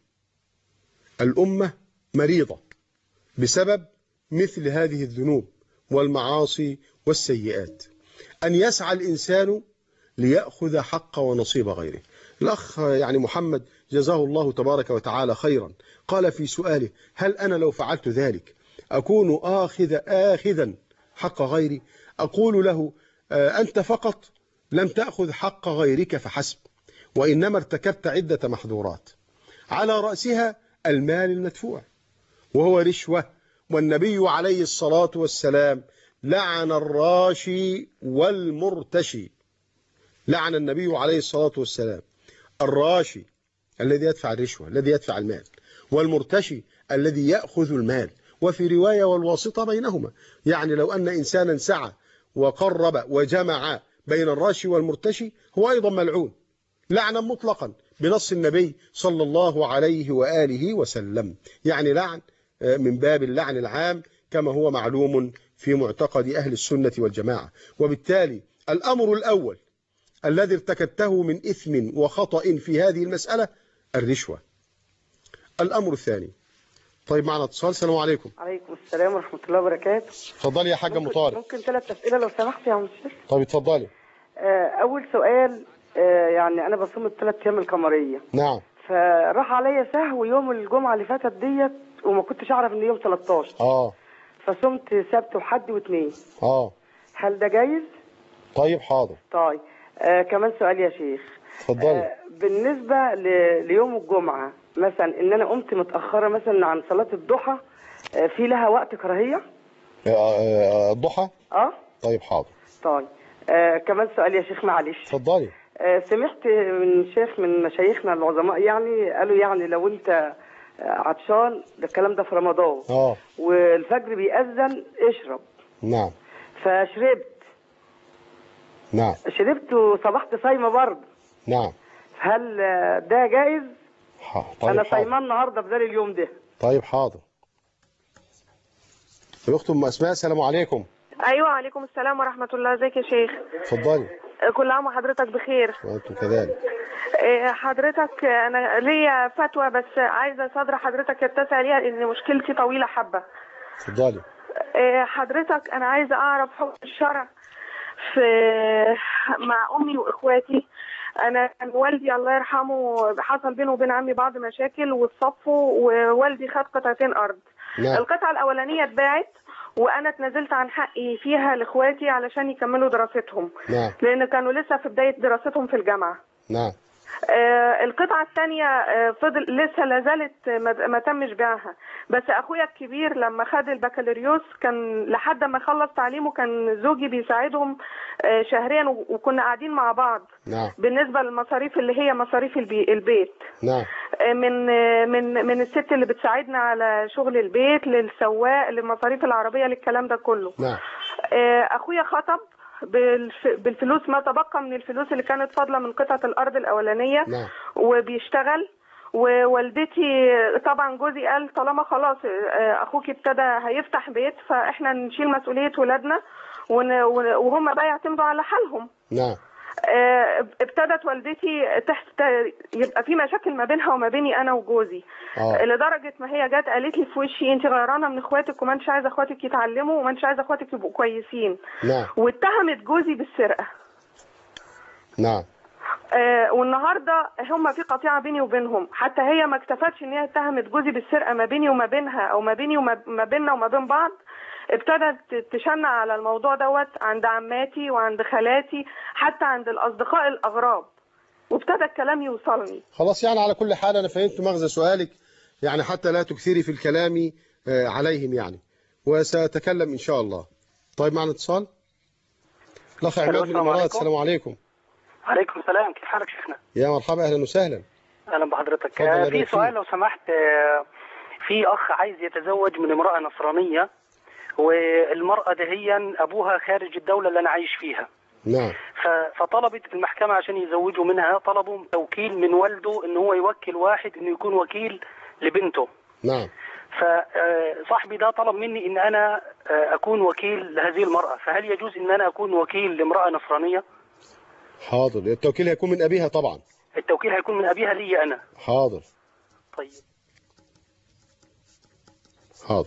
Speaker 2: الأمة مريضة بسبب مثل هذه الذنوب والمعاصي والسيئات، أن يسعى الإنسان ليأخذ حق ونصيب غيره. الأخ يعني محمد جزاه الله تبارك وتعالى خيرا قال في سؤاله هل أنا لو فعلت ذلك أكون آخذ آخذا حق غيري؟ أقول له أنت فقط لم تأخذ حق غيرك فحسب، وإنما ارتكبت عدة محظورات على رأسها المال المدفوع وهو رشوة، والنبي عليه الصلاة والسلام لعن الراشي والمرتشي. لعن النبي عليه الصلاة والسلام الراشي الذي يدفع الرشوة الذي يدفع المال، والمرتشي الذي يأخذ المال، وفي رواية والواسطة بينهما. يعني لو أن إنسانا سعى وقرب وجمع بين الراشي والمرتشي هو أيضا ملعون لعنا مطلقا بنص النبي صلى الله عليه وآله وسلم، يعني لعن من باب اللعن العام كما هو معلوم في معتقد أهل السنة والجماعة. وبالتالي الأمر الأول الذي ارتكبته من إثم وخطأ في هذه المسألة الرشوة. الأمر الثاني، طيب معنا اتصال. السلام عليكم.
Speaker 17: عليكم السلام ورحمة الله وبركاته.
Speaker 2: اتفضلي يا حاجة مطارق.
Speaker 17: ممكن ثلاث أسئلة لو سمحت يا مستر؟
Speaker 2: طيب اتفضلي.
Speaker 17: أول سؤال، يعني أنا بصوم الثلاث أيام القمرية.
Speaker 2: نعم.
Speaker 17: فراح عليا سهو يوم الجمعة اللي فاتت ديت وما كنتش أعرف إن يوم ثلاثة عشر.
Speaker 2: اه.
Speaker 17: فصمت سبت وحد واثنين.
Speaker 2: اه.
Speaker 17: هل ده جايز؟
Speaker 2: طيب حاضر.
Speaker 17: طيب آه كمان سؤال يا شيخ.
Speaker 2: اتفضلي.
Speaker 17: آه بالنسبة ل... ليوم الجمعة مثلا إن أنا قمت متأخرة مثلا عن صلاة الضحى، آه في لها وقت كراهية؟
Speaker 2: آه الضحى؟
Speaker 17: اه.
Speaker 2: طيب حاضر.
Speaker 17: طيب آه كمان سؤال يا شيخ معلش.
Speaker 2: اتفضلي.
Speaker 17: آه سمعت من شيخ من مشايخنا العظماء يعني قالوا يعني لو أنت عطشان، ده الكلام ده في رمضان،
Speaker 2: اه
Speaker 17: والفجر بيأذن اشرب.
Speaker 2: نعم.
Speaker 17: فشربت.
Speaker 2: نعم.
Speaker 17: شربت وصبحت صايمه برضه.
Speaker 2: نعم.
Speaker 17: هل ده جائز؟
Speaker 2: طيب
Speaker 17: انا
Speaker 2: حاضر.
Speaker 17: صايمان النهارده بدل اليوم ده.
Speaker 2: طيب حاضر. الاخت ام اسماء السلام عليكم.
Speaker 18: ايوه عليكم السلام ورحمه الله. ازيك يا شيخ؟
Speaker 2: اتفضلي.
Speaker 18: كل عام وحضرتك بخير.
Speaker 2: وانتم كذلك.
Speaker 18: حضرتك انا ليا فتوى بس عايزه صدر حضرتك يتسع ليها لان مشكلتي طويله حبه.
Speaker 2: اتفضلي.
Speaker 18: حضرتك انا عايزه اعرف حكم الشرع في مع امي واخواتي. انا والدي الله يرحمه حصل بينه وبين عمي بعض مشاكل واتصفوا، ووالدي خد قطعتين ارض.
Speaker 2: نعم.
Speaker 18: القطعه الاولانيه اتباعت وانا اتنازلت عن حقي فيها لاخواتي علشان يكملوا دراستهم.
Speaker 2: نعم.
Speaker 18: لان كانوا لسه في بدايه دراستهم في الجامعه.
Speaker 2: نعم.
Speaker 18: آه القطعه الثانيه آه فضل لسه لازالت ما, ما تمش بيعها، بس اخويا الكبير لما خد البكالوريوس كان لحد ما خلص تعليمه كان زوجي بيساعدهم آه شهريا، وكنا قاعدين مع بعض.
Speaker 2: نعم.
Speaker 18: بالنسبه للمصاريف اللي هي مصاريف البي البيت.
Speaker 2: نعم.
Speaker 18: آه من آه من من الست اللي بتساعدنا على شغل البيت، للسواق، لمصاريف العربيه، للكلام ده كله.
Speaker 2: نعم.
Speaker 18: آه اخويا خطب بالفلوس، ما تبقى من الفلوس اللي كانت فاضله من قطعه الارض الاولانيه.
Speaker 2: نعم.
Speaker 18: وبيشتغل. ووالدتي طبعا جوزي قال طالما خلاص اخوك ابتدى هيفتح بيت فاحنا نشيل مسؤوليه ولادنا وهم بقى يعتمدوا على حالهم.
Speaker 2: نعم.
Speaker 18: ابتدت والدتي تحت يبقى في مشاكل ما بينها وما بيني انا وجوزي. آه. لدرجه ما هي جت قالت لي في وشي انت غيرانه من اخواتك وما انتش عايزه اخواتك يتعلموا وما انتش عايزه اخواتك يبقوا كويسين.
Speaker 2: نعم.
Speaker 18: واتهمت جوزي بالسرقه.
Speaker 2: نعم.
Speaker 18: آه والنهارده هم في قطيعه بيني وبينهم، حتى هي ما اكتفتش ان هي اتهمت جوزي بالسرقه ما بيني وما بينها او ما بيني وما بيننا وما بين بعض. ابتدت تشنع على الموضوع دوت عند عماتي وعند خالاتي، حتى عند الاصدقاء الاغراب، وابتدى الكلام يوصلني.
Speaker 2: خلاص، يعني على كل حال انا فهمت مغزى سؤالك، يعني حتى لا تكثري في الكلام عليهم يعني، وسأتكلم ان شاء الله. طيب معنا اتصال. الاخ عماد من الامارات. السلام عليكم.
Speaker 19: وعليكم السلام، كيف حالك شيخنا؟
Speaker 2: يا مرحبا، اهلا وسهلا.
Speaker 19: اهلا بحضرتك. في سؤال لو سمحت. في اخ عايز يتزوج من امراه نصرانيه، والمرأة دهيا أبوها خارج الدولة اللي أنا عايش فيها.
Speaker 2: نعم.
Speaker 19: فطلبت المحكمة عشان يزوجوا منها، طلبوا توكيل من والده إن هو يوكل واحد إنه يكون وكيل لبنته.
Speaker 2: نعم.
Speaker 19: فصاحبي ده طلب مني إن أنا أكون وكيل لهذه المرأة، فهل يجوز إن أنا أكون وكيل لامرأة نصرانية؟
Speaker 2: حاضر، التوكيل هيكون من أبيها طبعا.
Speaker 19: التوكيل هيكون من أبيها لي أنا.
Speaker 2: حاضر.
Speaker 19: طيب.
Speaker 2: حاضر.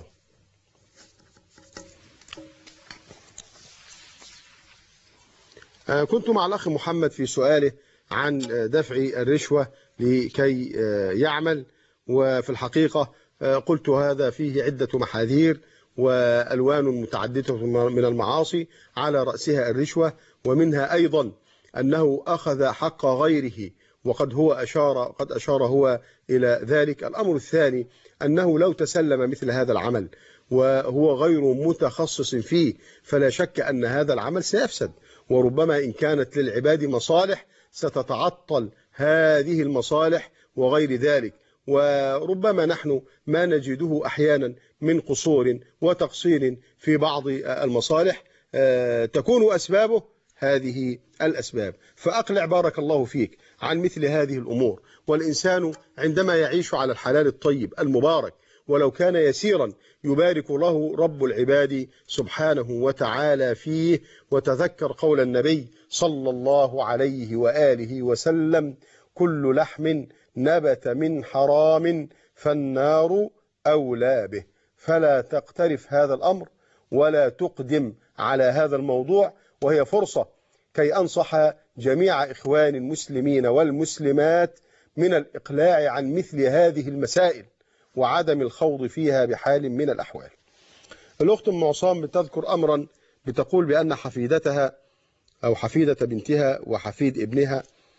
Speaker 2: كنت مع الأخ محمد في سؤاله عن دفع الرشوة لكي يعمل، وفي الحقيقة قلت هذا فيه عدة محاذير وألوان متعددة من المعاصي، على رأسها الرشوة، ومنها أيضا أنه أخذ حق غيره، وقد هو أشار قد أشار هو إلى ذلك. الأمر الثاني أنه لو تسلم مثل هذا العمل وهو غير متخصص فيه، فلا شك أن هذا العمل سيفسد، وربما إن كانت للعباد مصالح ستتعطل هذه المصالح وغير ذلك، وربما نحن ما نجده أحيانا من قصور وتقصير في بعض المصالح تكون أسبابه هذه الأسباب. فأقلع بارك الله فيك عن مثل هذه الأمور، والإنسان عندما يعيش على الحلال الطيب المبارك ولو كان يسيرا يبارك له رب العباد سبحانه وتعالى فيه. وتذكر قول النبي صلى الله عليه وآله وسلم: كل لحم نبت من حرام فالنار أولى به. فلا تقترف هذا الأمر ولا تقدم على هذا الموضوع، وهي فرصة كي أنصح جميع إخوان المسلمين والمسلمات من الإقلاع عن مثل هذه المسائل وعدم الخوض فيها بحال من الأحوال. الأخت أم عصام بتذكر أمرا، بتقول بأن حفيدتها أو حفيدة بنتها وحفيد ابنها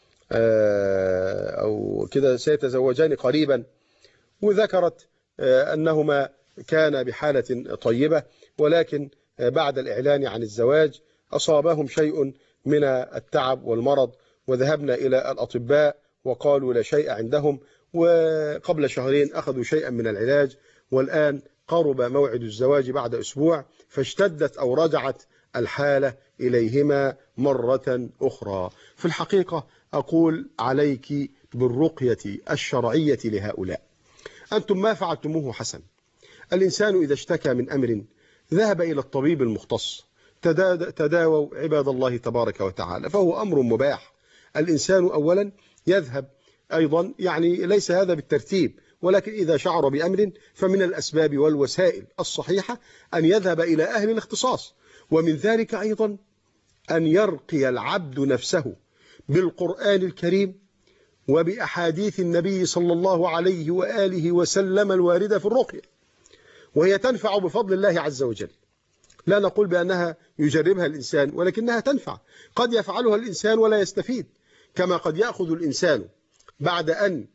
Speaker 2: أو كده سيتزوجان قريبا، وذكرت أنهما كان بحالة طيبة، ولكن بعد الإعلان عن الزواج أصابهم شيء من التعب والمرض، وذهبنا إلى الأطباء وقالوا لا شيء عندهم، وقبل شهرين أخذوا شيئا من العلاج، والآن قرب موعد الزواج بعد أسبوع، فاشتدت أو رجعت الحالة إليهما مرة أخرى. في الحقيقة أقول عليك بالرقية الشرعية لهؤلاء. أنتم ما فعلتموه حسن. الإنسان إذا اشتكى من أمر ذهب إلى الطبيب المختص، تداووا عباد الله تبارك وتعالى، فهو أمر مباح. الإنسان أولا يذهب أيضا، يعني ليس هذا بالترتيب، ولكن إذا شعر بأمر فمن الأسباب والوسائل الصحيحة أن يذهب إلى أهل الاختصاص. ومن ذلك أيضا أن يرقي العبد نفسه بالقرآن الكريم وبأحاديث النبي صلى الله عليه وآله وسلم الواردة في الرقية، وهي تنفع بفضل الله عز وجل. لا نقول بأنها يجربها الإنسان، ولكنها تنفع. قد يفعلها الإنسان ولا يستفيد، كما قد يأخذ الإنسان بعد أن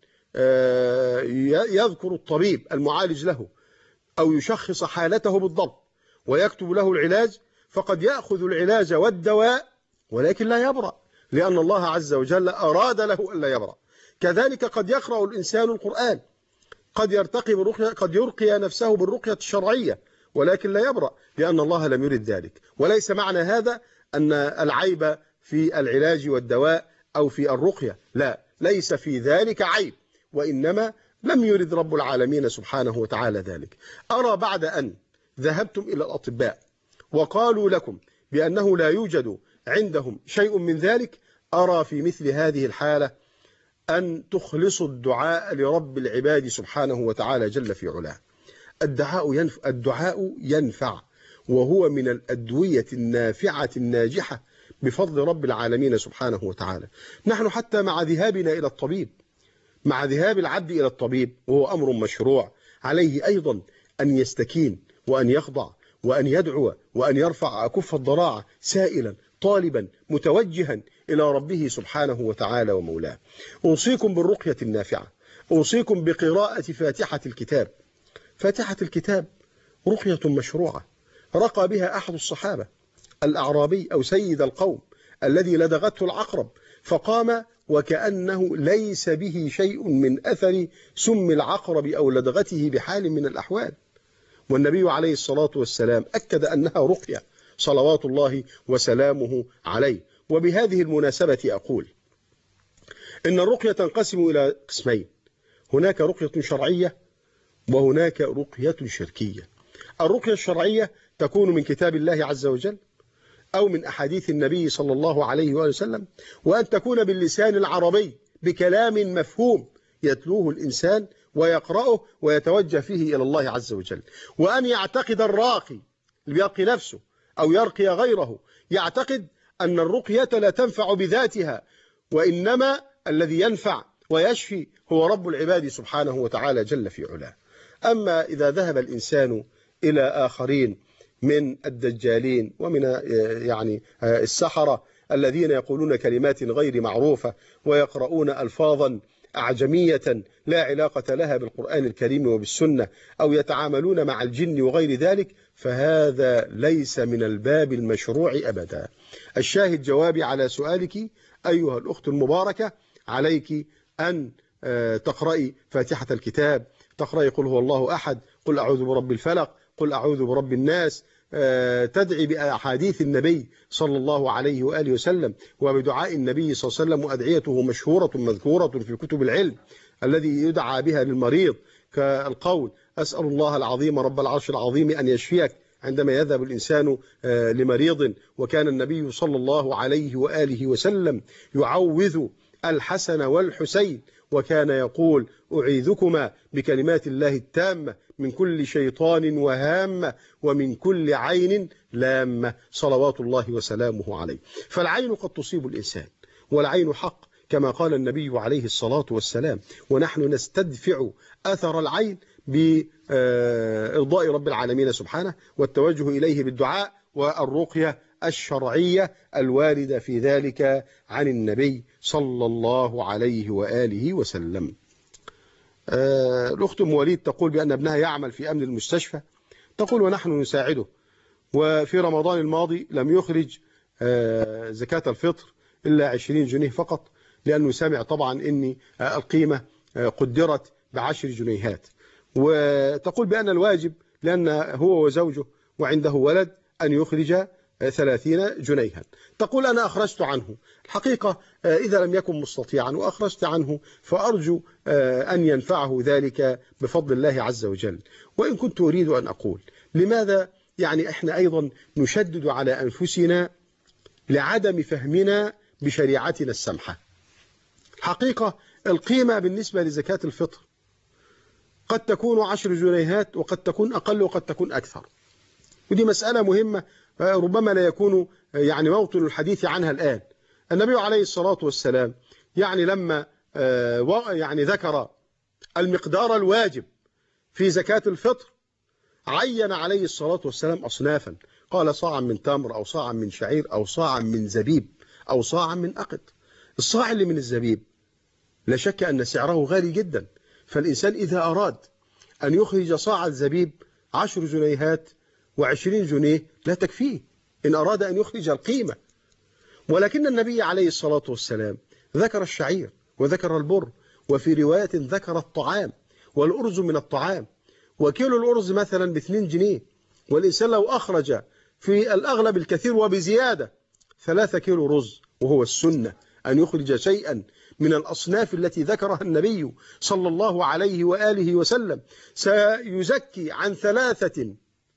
Speaker 2: يذكر الطبيب المعالج له أو يشخص حالته بالضبط ويكتب له العلاج، فقد يأخذ العلاج والدواء ولكن لا يبرأ، لأن الله عز وجل أراد له ألا يبرأ. كذلك قد يقرأ الإنسان القرآن، قد يرتقي بالرقية، قد يرقي نفسه بالرقية الشرعية ولكن لا يبرأ، لأن الله لم يرد ذلك. وليس معنى هذا أن العيب في العلاج والدواء أو في الرقية، لا، ليس في ذلك عيب، وإنما لم يرد رب العالمين سبحانه وتعالى ذلك. أرى بعد أن ذهبتم إلى الأطباء وقالوا لكم بأنه لا يوجد عندهم شيء من ذلك، أرى في مثل هذه الحالة أن تخلصوا الدعاء لرب العباد سبحانه وتعالى جل في علاه. الدعاء ينفع, الدعاء ينفع وهو من الأدوية النافعة الناجحة بفضل رب العالمين سبحانه وتعالى. نحن حتى مع ذهابنا إلى الطبيب، مع ذهاب العبد إلى الطبيب وهو أمر مشروع، عليه أيضا أن يستكين وأن يخضع وأن يدعو وأن يرفع أكف الضراعة سائلا طالبا متوجها إلى ربه سبحانه وتعالى ومولاه. أوصيكم بالرقية النافعة، أوصيكم بقراءة فاتحة الكتاب. فاتحة الكتاب رقية مشروعة رقى بها أحد الصحابة الأعرابي أو سيد القوم الذي لدغته العقرب، فقام وكأنه ليس به شيء من أثر سم العقرب أو لدغته بحال من الأحوال. والنبي عليه الصلاة والسلام أكد أنها رقية صلوات الله وسلامه عليه. وبهذه المناسبة أقول إن الرقية تنقسم إلى قسمين، هناك رقية شرعية وهناك رقية شركية. الرقية الشرعية تكون من كتاب الله عز وجل أو من أحاديث النبي صلى الله عليه وآله وسلم، وأن تكون باللسان العربي بكلام مفهوم يتلوه الإنسان ويقرأه ويتوجه فيه إلى الله عز وجل. وأن يعتقد الراقي اللي بيرقي نفسه أو يرقي غيره، يعتقد أن الرقية لا تنفع بذاتها، وإنما الذي ينفع ويشفي هو رب العباد سبحانه وتعالى جل في علاه. أما إذا ذهب الإنسان إلى آخرين من الدجالين ومن يعني السحرة الذين يقولون كلمات غير معروفة ويقرؤون ألفاظا أعجمية لا علاقة لها بالقرآن الكريم وبالسنة، أو يتعاملون مع الجن وغير ذلك، فهذا ليس من الباب المشروع أبدا. الشاهد جوابي على سؤالك أيها الأخت المباركة، عليك أن تقرأي فاتحة الكتاب، تقرأي قل هو الله أحد، قل أعوذ برب الفلق، قل أعوذ برب الناس، تدعي بأحاديث النبي صلى الله عليه وآله وسلم وبدعاء النبي صلى الله عليه وسلم، وأدعيته مشهورة مذكورة في كتب العلم الذي يدعى بها للمريض، كالقول أسأل الله العظيم رب العرش العظيم أن يشفيك عندما يذهب الإنسان لمريض. وكان النبي صلى الله عليه وآله وسلم يعوذ الحسن والحسين، وكان يقول أعيذكما بكلمات الله التامة من كل شيطان وهامة ومن كل عين لامة صلوات الله وسلامه عليه. فالعين قد تصيب الإنسان، والعين حق كما قال النبي عليه الصلاة والسلام، ونحن نستدفع أثر العين بإرضاء رب العالمين سبحانه والتوجه إليه بالدعاء والرقية الشرعية الواردة في ذلك عن النبي صلى الله عليه وآله وسلم. الأخت أم وليد تقول بأن ابنها يعمل في أمن المستشفى، تقول ونحن نساعده، وفي رمضان الماضي لم يخرج زكاة الفطر إلا عشرين جنيه فقط، لأنه سمع طبعا أن القيمة قدرت بعشر جنيهات. وتقول بأن الواجب لأن هو وزوجه وعنده ولد أن يخرج ثلاثين جنيها. تقول أنا أخرجت عنه، الحقيقة إذا لم يكن مستطيعا وأخرجت عنه فأرجو أن ينفعه ذلك بفضل الله عز وجل. وإن كنت أريد أن أقول لماذا يعني إحنا أيضا نشدد على أنفسنا لعدم فهمنا بشريعتنا السمحة. حقيقة القيمة بالنسبة لزكاة الفطر قد تكون عشر جنيهات وقد تكون أقل وقد تكون أكثر، ودي مسألة مهمة ربما لا يكون يعني موطن الحديث عنها الآن. النبي عليه الصلاة والسلام يعني لما يعني ذكر المقدار الواجب في زكاة الفطر عين عليه الصلاة والسلام أصنافا، قال صاعا من تمر أو صاعا من شعير أو صاعا من زبيب أو صاعا من أقط. الصاع اللي من الزبيب لا شك أن سعره غالي جدا، فالإنسان إذا أراد أن يخرج صاع الزبيب عشر جنيهات وعشرين جنيه لا تكفيه إن أراد أن يخرج القيمة. ولكن النبي عليه الصلاة والسلام ذكر الشعير وذكر البر، وفي رواية ذكر الطعام، والأرز من الطعام، وكيلو الأرز مثلا باثنين جنيه، والإنسان لو أخرج في الأغلب الكثير وبزيادة ثلاثة كيلو رز، وهو السنة أن يخرج شيئا من الأصناف التي ذكرها النبي صلى الله عليه وآله وسلم، سيزكي عن ثلاثة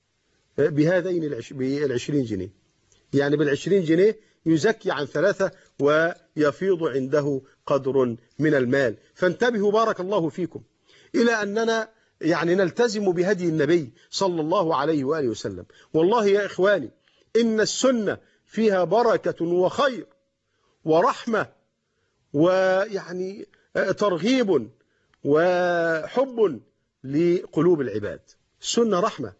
Speaker 2: بهذين العشرين جنيه، يعني بالعشرين جنيه يزكي عن ثلاثة ويفيض عنده قدر من المال. فانتبهوا بارك الله فيكم إلى أننا يعني نلتزم بهدي النبي صلى الله عليه وآله وسلم. والله يا إخواني إن السنة فيها بركة وخير ورحمة ويعني ترغيب وحب لقلوب العباد. السنة رحمة،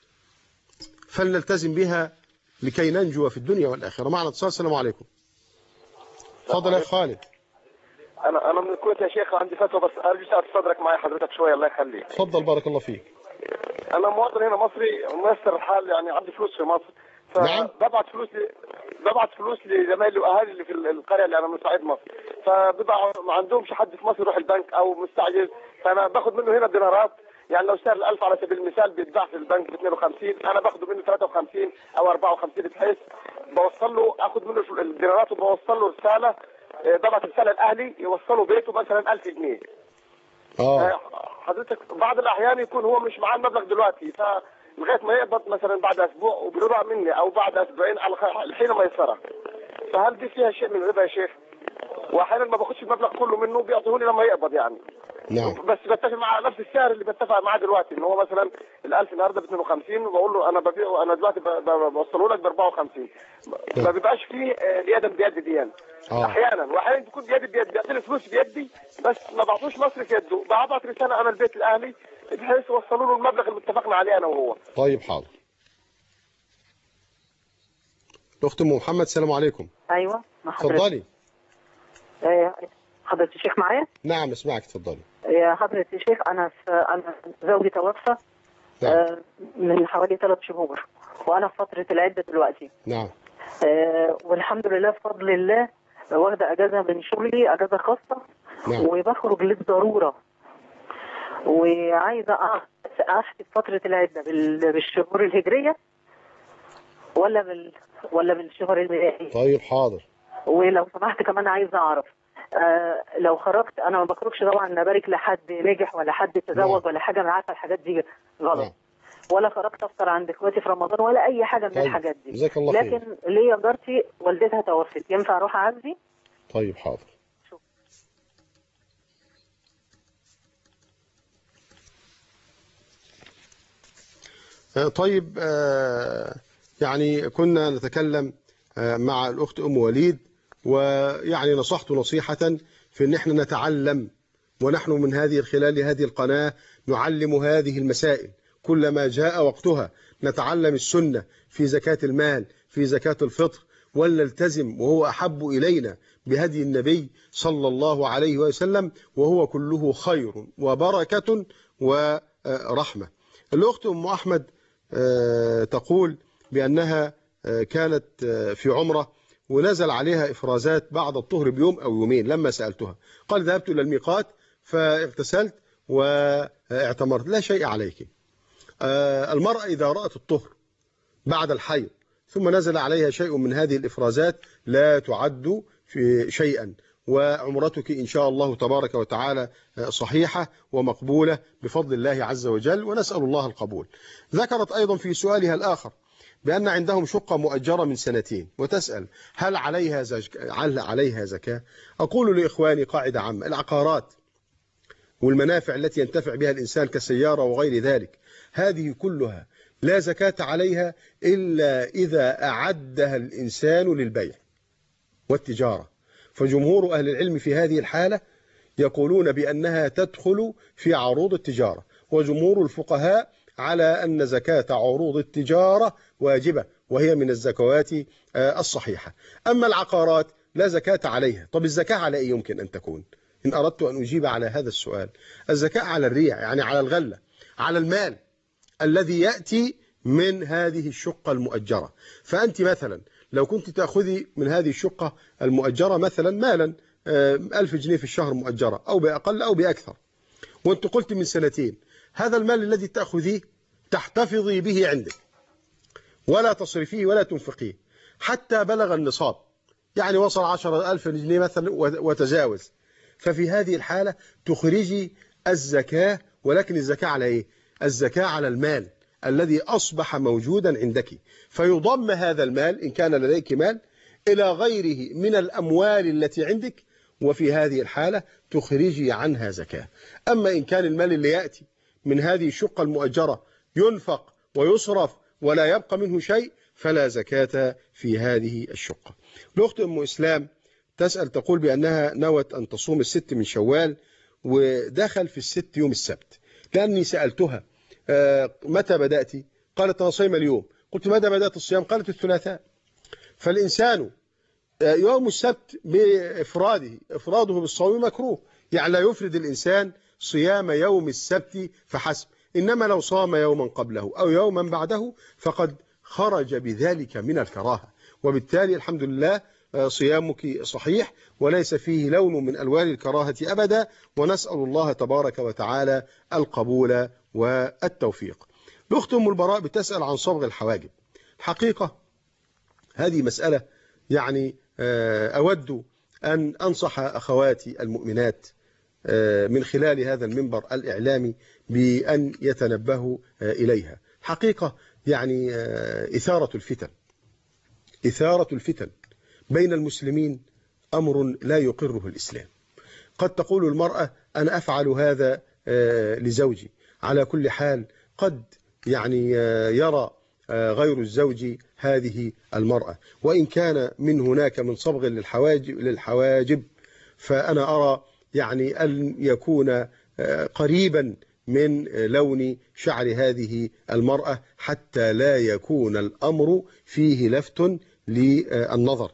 Speaker 2: فلنلتزم بها لكي ننجو في الدنيا والآخرة. معنا اتصال. السلام عليكم. تفضل يا خالد.
Speaker 20: أنا أنا من الكويت يا شيخ، عندي فتوى بس أرجو ساعة صدرك معي حضرتك شوية الله يخليك.
Speaker 2: تفضل بارك الله فيك.
Speaker 20: أنا مواطن هنا مصري ميسر الحال، يعني عندي فلوس في مصر، فببعت فلوس ل... ببعت فلوس لزمايلي وأهالي اللي في القرية اللي أنا من صعيد مصر، فبيبقى ما عندهمش حد في مصر يروح البنك أو مستعجل، فأنا باخد منه هنا دينارات، يعني لو سعر الألف على سبيل المثال بيتباع في البنك ب اثنين وخمسين، أنا باخده منه ثلاثة وخمسين أو أربعة وخمسين، بحيث بوصل له آخد منه الدينارات وبوصل له رسالة، ببعت رسالة لأهلي يوصلوا بيته مثلا ألف جنيه.
Speaker 2: اه
Speaker 20: حضرتك بعض الأحيان يكون هو مش معاه المبلغ دلوقتي، فلغاية ما يقبض مثلا بعد أسبوع وبيرضع مني أو بعد أسبوعين على الحين ما يسرى، فهل دي فيها شيء من الربا يا شيخ؟ وأحيانا ما باخدش المبلغ كله منه، بيعطيهولي لما يقبض يعني.
Speaker 2: نعم.
Speaker 20: بس بتفق مع نفس السعر اللي بتفق معاه دلوقتي، ان هو مثلا الألف النهارده ب اثنين وخمسين، وبقول له انا ببيعه انا دلوقتي بوصله لك ب أربعة وخمسين. ما بيبقاش فيه يدا بيد دي يعني.
Speaker 2: آه.
Speaker 20: احيانا واحيانا تكون بيد بيد، بيعطيني فلوس بيدي بس ما بعطوش مصري في يده، ببعت رساله انا البيت لاهلي بحيث يوصلوا له المبلغ اللي اتفقنا عليه انا وهو.
Speaker 2: طيب حاضر. الاخت ام محمد السلام عليكم.
Speaker 21: ايوه مع حضرتك.
Speaker 2: اتفضلي.
Speaker 21: ايه حضرة الشيخ معايا؟
Speaker 2: نعم اسمعك اتفضلي.
Speaker 21: يا حضرة الشيخ انا انا زوجي توفى
Speaker 2: نعم.
Speaker 21: من حوالي ثلاث شهور وانا في فترة العدة دلوقتي.
Speaker 2: نعم.
Speaker 21: آه والحمد لله بفضل الله واخدة اجازة من شغلي، اجازة خاصة.
Speaker 2: نعم.
Speaker 21: وبخرج للضرورة، وعايزة احسب فترة العدة بالشهور الهجرية ولا بال ولا بالشهور الميلادية؟
Speaker 2: طيب حاضر.
Speaker 21: ولو سمحت كمان عايزة اعرف آه لو خرجت، انا ما بخرجش طبعا ابارك لحد نجح ولا حد تزوج ولا حاجه، انا عارفه الحاجات دي غلط. نعم. ولا خرجت افطر عند اخواتي في رمضان ولا اي حاجه من
Speaker 2: طيب.
Speaker 21: الحاجات دي.
Speaker 2: جزاك الله
Speaker 21: لكن
Speaker 2: خير.
Speaker 21: ليا جارتي والدتها توفت، ينفع اروح اعزي؟
Speaker 2: طيب حاضر. آه طيب آه يعني كنا نتكلم آه مع الاخت ام وليد، ويعني نصحت نصيحة في أن احنا نتعلم، ونحن من هذه خلال هذه القناة نعلم هذه المسائل كلما جاء وقتها، نتعلم السنة في زكاة المال في زكاة الفطر، ولنلتزم وهو أحب إلينا بهدي النبي صلى الله عليه وسلم، وهو كله خير وبركة ورحمة. الأخت أم أحمد تقول بأنها كانت في عمرة ونزل عليها إفرازات بعد الطهر بيوم أو يومين. لما سألتها قال ذهبت إلى الميقات فاغتسلت واعتمرت. لا شيء عليك. المرأة إذا رأت الطهر بعد الحيض ثم نزل عليها شيء من هذه الإفرازات لا تعد في شيئا، وعمرتك إن شاء الله تبارك وتعالى صحيحة ومقبولة بفضل الله عز وجل، ونسأل الله القبول. ذكرت أيضا في سؤالها الآخر بأن عندهم شقة مؤجرة من سنتين، وتسأل هل عليها زكاة؟ هل عليها زكاة؟ أقول لإخواني قاعدة عامة: العقارات والمنافع التي ينتفع بها الإنسان كالسيارة وغير ذلك، هذه كلها لا زكاة عليها إلا إذا أعدها الإنسان للبيع. والتجارة. فجمهور أهل العلم في هذه الحالة يقولون بأنها تدخل في عروض التجارة، وجمهور الفقهاء على أن زكاة عروض التجارة واجبة وهي من الزكوات الصحيحة. أما العقارات لا زكاة عليها. طب الزكاة على إيه يمكن أن تكون؟ إن أردت أن أجيب على هذا السؤال، الزكاة على الريع، يعني على الغلة، على المال الذي يأتي من هذه الشقة المؤجرة. فأنت مثلا لو كنت تأخذي من هذه الشقة المؤجرة مثلا مالا ألف جنيه في الشهر مؤجرة أو بأقل أو بأكثر، وأنت قلت من سنتين هذا المال الذي تأخذيه تحتفظي به عندك ولا تصرفيه ولا تنفقيه حتى بلغ النصاب، يعني وصل عشرة ألف جنيه مثلا وتجاوز، ففي هذه الحالة تخرجي الزكاة. ولكن الزكاة على إيه؟ الزكاة على المال الذي أصبح موجودا عندك، فيضم هذا المال إن كان لديك مال إلى غيره من الأموال التي عندك، وفي هذه الحالة تخرجي عنها زكاة. أما إن كان المال اللي يأتي من هذه الشقة المؤجرة ينفق ويصرف ولا يبقى منه شيء فلا زكاة في هذه الشقة. الأخت أم إسلام تسأل تقول بأنها نوت أن تصوم الست من شوال ودخل في الست يوم السبت، لأني سألتها متى بدأت؟ قالت أنا صايمة اليوم. قلت متى بدأت الصيام؟ قالت الثلاثاء. فالإنسان يوم السبت بإفراده إفراده بالصوم مكروه، يعني لا يفرد الإنسان صيام يوم السبت فحسب، إنما لو صام يوما قبله أو يوما بعده فقد خرج بذلك من الكراهة، وبالتالي الحمد لله صيامك صحيح وليس فيه لون من ألوان الكراهة أبدا، ونسأل الله تبارك وتعالى القبول والتوفيق. الأخت أم البراء بتسأل عن صبغ الحواجب. حقيقة هذه مسألة يعني أود أن أنصح أخواتي المؤمنات من خلال هذا المنبر الإعلامي بأن يتنبهوا إليها. حقيقة يعني إثارة الفتن إثارة الفتن بين المسلمين أمر لا يقره الإسلام. قد تقول المرأة أنا أفعل هذا لزوجي، على كل حال قد يعني يرى غير الزوج هذه المرأة، وإن كان من هناك من صبغ للحواجب, للحواجب فأنا أرى يعني أن يكون قريبا من لون شعر هذه المرأة حتى لا يكون الأمر فيه لفت للنظر.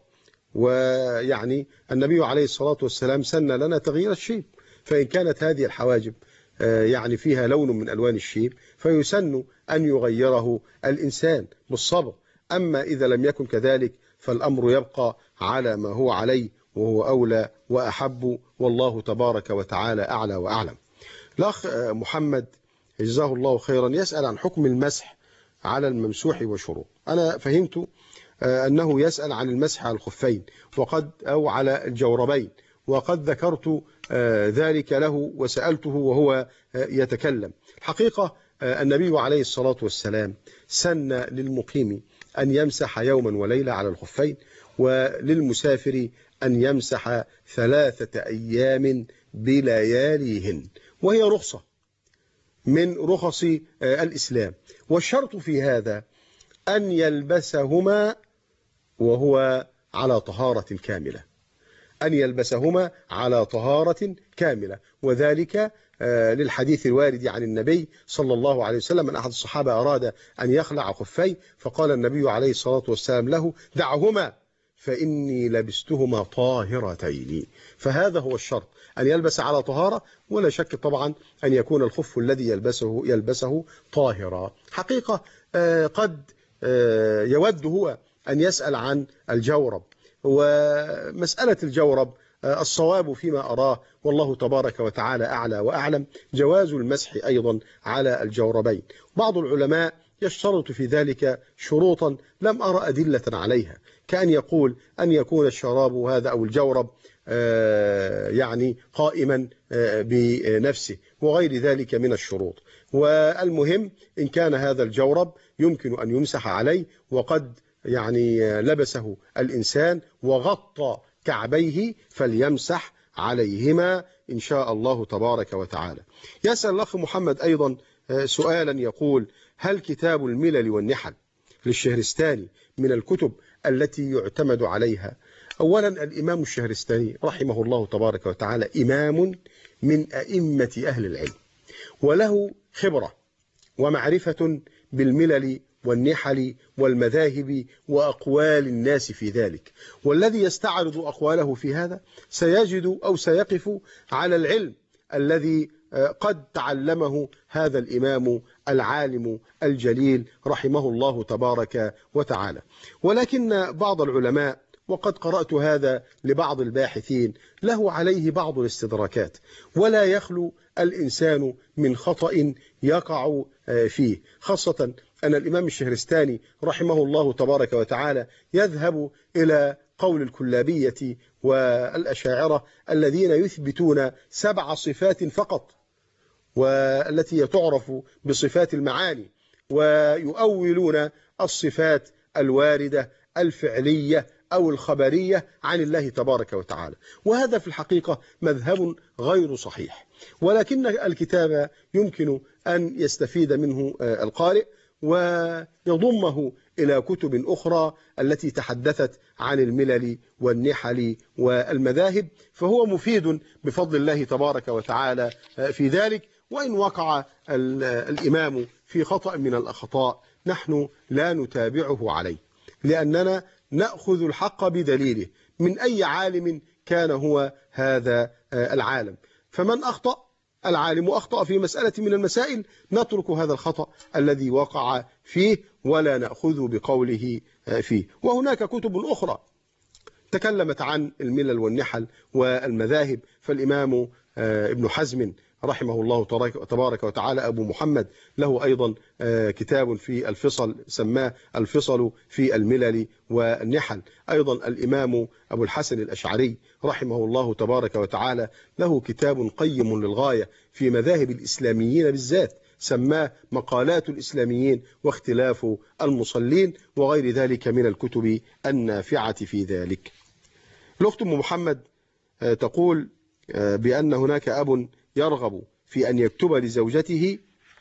Speaker 2: ويعني النبي عليه الصلاة والسلام سن لنا تغيير الشيب، فإن كانت هذه الحواجب يعني فيها لون من ألوان الشيب فيسن أن يغيره الإنسان بالصبغ. أما إذا لم يكن كذلك فالأمر يبقى على ما هو عليه، وهو أولى وأحب، والله تبارك وتعالى أعلى وأعلم. الأخ محمد جزاه الله خيرا يسأل عن حكم المسح على الممسوح وشروط. أنا فهمت أنه يسأل عن المسح على الخفين وقد أو على الجوربين، وقد ذكرت ذلك له وسألته وهو يتكلم. حقيقة النبي عليه الصلاة والسلام سن للمقيم أن يمسح يوما وليلة على الخفين، وللمسافر أن يمسح ثلاثة أيام بلياليهن، وهي رخصة من رخص الإسلام. والشرط في هذا أن يلبسهما وهو على طهارة كاملة، أن يلبسهما على طهارة كاملة، وذلك للحديث الوارد عن النبي صلى الله عليه وسلم أن أحد الصحابة أراد أن يخلع خفيه فقال النبي عليه الصلاة والسلام له دعهما فإني لبستهما طاهرتين. فهذا هو الشرط، أن يلبس على طهارة، ولا شك طبعا أن يكون الخف الذي يلبسه يلبسه طاهرا. حقيقة قد يود هو أن يسأل عن الجورب، ومسألة الجورب الصواب فيما أراه والله تبارك وتعالى أعلى وأعلم جواز المسح أيضا على الجوربين. بعض العلماء يشترط في ذلك شروطا لم أرى أدلة عليها، كأن يقول أن يكون الشراب هذا أو الجورب يعني قائما بنفسه وغير ذلك من الشروط. والمهم إن كان هذا الجورب يمكن أن يمسح عليه وقد يعني لبسه الإنسان وغطى كعبيه فليمسح عليهما إن شاء الله تبارك وتعالى. يسأل الأخ محمد أيضا سؤالا يقول هل كتاب الملل والنحل للشهرستاني من الكتب التي يعتمد عليها؟ أولا الإمام الشهرستاني رحمه الله تبارك وتعالى إمام من أئمة أهل العلم، وله خبرة ومعرفة بالملل والنحل والمذاهب وأقوال الناس في ذلك، والذي يستعرض أقواله في هذا سيجد أو سيقف على العلم الذي قد تعلمه هذا الإمام العالم الجليل رحمه الله تبارك وتعالى. ولكن بعض العلماء، وقد قرأت هذا لبعض الباحثين، له عليه بعض الاستدراكات، ولا يخلو الإنسان من خطأ يقع فيه، خاصة أن الإمام الشهرستاني رحمه الله تبارك وتعالى يذهب إلى قول الكلابية والأشاعرة الذين يثبتون سبع صفات فقط، والتي تعرف بصفات المعاني، ويؤولون الصفات الواردة الفعلية أو الخبرية عن الله تبارك وتعالى، وهذا في الحقيقة مذهب غير صحيح، ولكن الكتاب يمكن أن يستفيد منه القارئ ويضمه إلى كتب أخرى التي تحدثت عن الملل والنحل والمذاهب، فهو مفيد بفضل الله تبارك وتعالى في ذلك. وإن وقع الإمام في خطأ من الأخطاء نحن لا نتابعه عليه، لأننا نأخذ الحق بدليله من أي عالم كان هو هذا العالم. فمن أخطأ، العالم أخطأ في مسألة من المسائل، نترك هذا الخطأ الذي وقع فيه ولا نأخذ بقوله فيه. وهناك كتب أخرى تكلمت عن الملل والنحل والمذاهب، فالإمام ابن حزم رحمه الله تبارك وتعالى أبو محمد له أيضا كتاب في الفصل سماه الفصل في الملل والنحل. أيضا الإمام أبو الحسن الأشعري رحمه الله تبارك وتعالى له كتاب قيم للغاية في مذاهب الإسلاميين بالذات، سماه مقالات الإسلاميين واختلاف المصلين، وغير ذلك من الكتب النافعة في ذلك. الأخت أم محمد تقول بأن هناك أب يرغب في أن يكتب لزوجته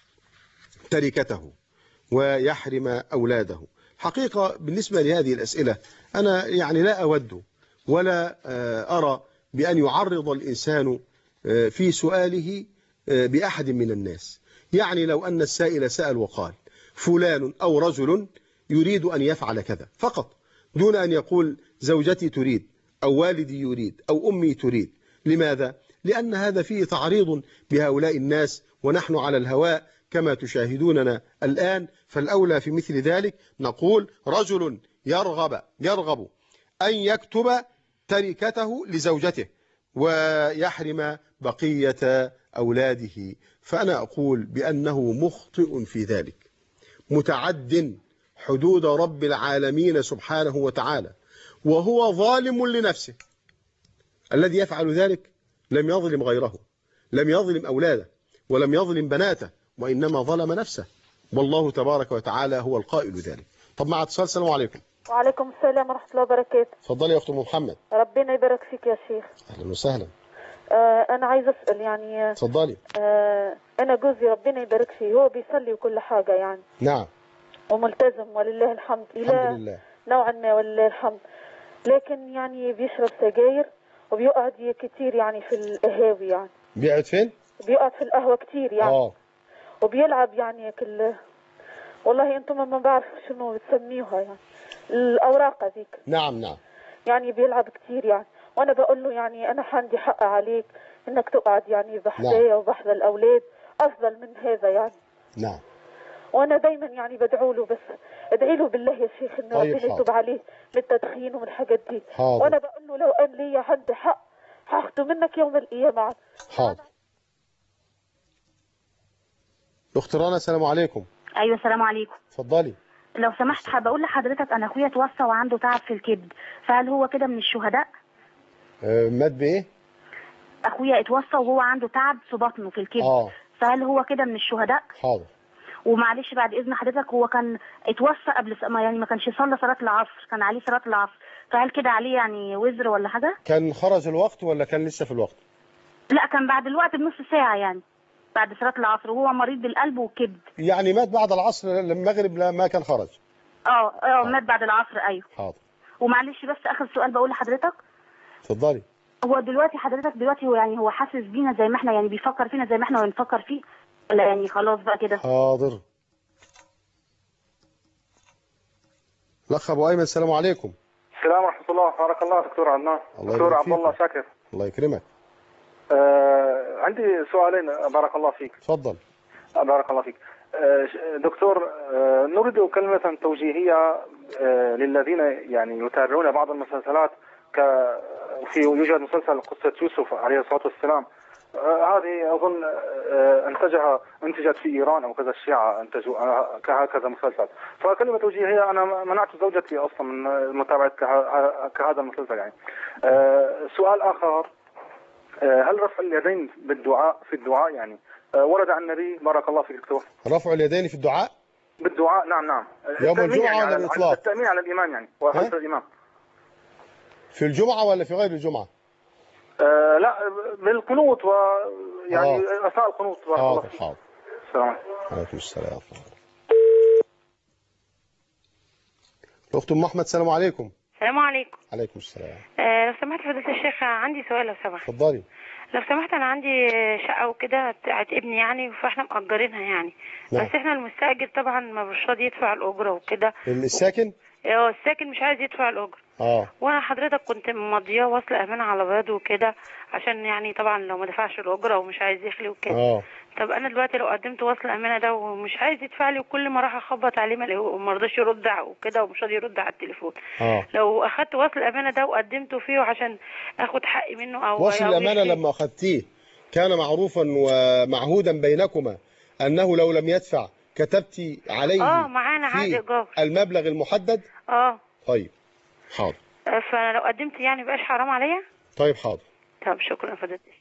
Speaker 2: تركته ويحرم أولاده. حقيقة بالنسبة لهذه الأسئلة أنا يعني لا أود ولا أرى بأن يعرض الإنسان في سؤاله بأحد من الناس. يعني لو أن السائل سأل وقال فلان أو رجل يريد أن يفعل كذا فقط، دون أن يقول زوجتي تريد أو والدي يريد أو أمي تريد. لماذا؟ لأن هذا فيه تعريض بهؤلاء الناس، ونحن على الهواء كما تشاهدوننا الآن. فالأولى في مثل ذلك نقول رجل يرغب يرغب أن يكتب تركته لزوجته ويحرم بقية أولاده، فأنا أقول بأنه مخطئ في ذلك، متعد حدود رب العالمين سبحانه وتعالى، وهو ظالم لنفسه. الذي يفعل ذلك لم يظلم غيره، لم يظلم أولاده ولم يظلم بناته، وإنما ظلم نفسه، والله تبارك وتعالى هو القائل ذلك. طب مع اتصال. السلام عليكم.
Speaker 3: وعليكم السلام ورحمة الله وبركاته.
Speaker 2: اتفضلي يا أخت أم محمد.
Speaker 3: ربنا يبارك فيك يا شيخ.
Speaker 2: أهلا وسهلا.
Speaker 3: آه أنا عايزة أسأل يعني.
Speaker 2: اتفضلي.
Speaker 3: آه أنا جوزي ربنا يبارك فيه هو بيصلي وكل حاجة يعني.
Speaker 2: نعم.
Speaker 3: وملتزم ولله الحمد.
Speaker 2: الحمد لله.
Speaker 3: نوعا ما ولله الحمد، لكن يعني بيشرب سجاير وبيقعد كتير يعني في القهاوي. يعني
Speaker 2: بيقعد فين؟
Speaker 3: بيقعد في القهوة كتير يعني.
Speaker 2: اه
Speaker 3: وبيلعب يعني كل والله انتم ما بعرف شنو بتسميوها يعني الأوراق هذيك.
Speaker 2: نعم نعم.
Speaker 3: يعني بيلعب كتير يعني، وانا بقول له يعني انا عندي حق عليك انك تقعد يعني بحذايا نعم. وبحذا الاولاد افضل من هذا يعني.
Speaker 2: نعم.
Speaker 3: وانا دايما يعني بدعو له، بس ادعي له بالله يا شيخ انه
Speaker 2: طيب
Speaker 3: ربنا يتوب عليه من التدخين ومن الحاجات دي.
Speaker 2: حاضر.
Speaker 3: وانا بقول له لو ان لي عندي حق هاخده منك يوم القيامه.
Speaker 2: حاضر. اخت رنا السلام عليكم.
Speaker 22: ايوه السلام عليكم.
Speaker 2: اتفضلي.
Speaker 22: لو سمحت حابه اقول لحضرتك انا اخويا توفى وعنده تعب في الكبد، فهل هو كده من الشهداء؟
Speaker 2: أه مات بايه؟
Speaker 22: اخويا اتوفى وهو عنده تعب في بطنه في الكبد.
Speaker 2: اه
Speaker 22: فهل هو كده من الشهداء؟
Speaker 2: حاضر.
Speaker 22: ومعلش بعد اذن حضرتك، هو كان اتوفى قبل يعني ما كانش صلى صلاه العصر، كان عليه صلاه العصر، فهل كده عليه يعني وزر ولا حاجه؟
Speaker 2: كان خرج الوقت ولا كان لسه في الوقت؟
Speaker 22: لا كان بعد الوقت بنص ساعه يعني، بعد صلاه العصر، وهو مريض بالقلب والكبد.
Speaker 2: يعني مات بعد العصر لما المغرب ما كان خرج؟
Speaker 22: اه اه مات بعد العصر. ايوه.
Speaker 2: حاضر.
Speaker 22: ومعلش بس اخر سؤال بقول لحضرتك.
Speaker 2: اتفضلي.
Speaker 22: هو دلوقتي حضرتك دلوقتي هو يعني هو حاسس بينا زي ما احنا، يعني بيفكر فينا زي ما احنا بنفكر فيه، ولا يعني خلاص بقى كده؟
Speaker 2: حاضر. الاخ ابو ايمن السلام عليكم.
Speaker 5: السلام ورحمه الله. بارك الله دكتور عدنان. دكتور عبد الله شاكر.
Speaker 2: الله يكرمك.
Speaker 5: آه عندي سؤالين بارك الله فيك.
Speaker 2: تفضل.
Speaker 5: بارك الله فيك. آه دكتور، آه نريد كلمه توجيهيه آه للذين يعني يتابعون بعض المسلسلات، ك في يوجد مسلسل قصه يوسف عليه الصلاه والسلام. آه هذه اظن آه انتجها انتجت في ايران او كذا، الشيعه انتجوا آه كهكذا مسلسل. فكلمه توجيهيه، انا منعت زوجتي اصلا من متابعه كهذا المسلسل يعني. آه سؤال اخر، آه هل رفع اليدين بالدعاء في الدعاء يعني آه ورد عن النبي بارك الله فيك دكتور؟
Speaker 2: رفع اليدين في الدعاء؟
Speaker 5: بالدعاء نعم نعم.
Speaker 2: يوم الجمعه
Speaker 5: يعني
Speaker 2: ولا الاطلاق؟
Speaker 5: التأمين على الامام يعني وخلف الامام.
Speaker 2: في الجمعه ولا في غير الجمعه؟
Speaker 5: آه لا بالقنوت ويعني آه. اثناء القنوت بارك الله فيك.
Speaker 2: حاضر.
Speaker 5: السلام عليكم.
Speaker 2: وعليكم السلام. الاخت ام احمد السلام عليكم.
Speaker 6: السلام عليكم.
Speaker 2: عليكم السلام.
Speaker 6: آه لو سمحت فضيلة الشيخ عندي سؤال لو سمحت.
Speaker 2: اتفضلي.
Speaker 6: لو سمحت انا عندي شقه وكده بتاعت ابني يعني، فاحنا مأجرينها يعني. نعم. بس احنا المستأجر طبعا ما مش راضي يدفع الاجره وكده.
Speaker 2: الساكن؟
Speaker 6: اه الساكن مش عايز يدفع الاجره.
Speaker 2: اه
Speaker 6: وانا حضرتك كنت ماضياه وصل امانه على بياضه وكده، عشان يعني طبعا لو ما دفعش الاجره ومش عايز يخلي وكده.
Speaker 2: اه
Speaker 6: طب انا دلوقتي لو قدمت وصل امانه ده ومش عايز يدفع لي، وكل ما راح اخبط عليه ما رضاش يرد وكده ومش راضي يرد على التليفون.
Speaker 2: اه
Speaker 6: لو اخدت وصل امانه ده وقدمته فيه عشان اخد حقي منه او
Speaker 2: وصل الامانه لما اخذتيه كان معروفا ومعهودا بينكما انه لو لم يدفع كتبتي عليه
Speaker 6: اه معانا عقد ايجار
Speaker 2: المبلغ المحدد.
Speaker 6: اه
Speaker 2: طيب حاضر.
Speaker 6: فلو قدمت يعني بقاش حرام عليا؟
Speaker 2: طيب حاضر.
Speaker 6: طب شكرا فضيلتك.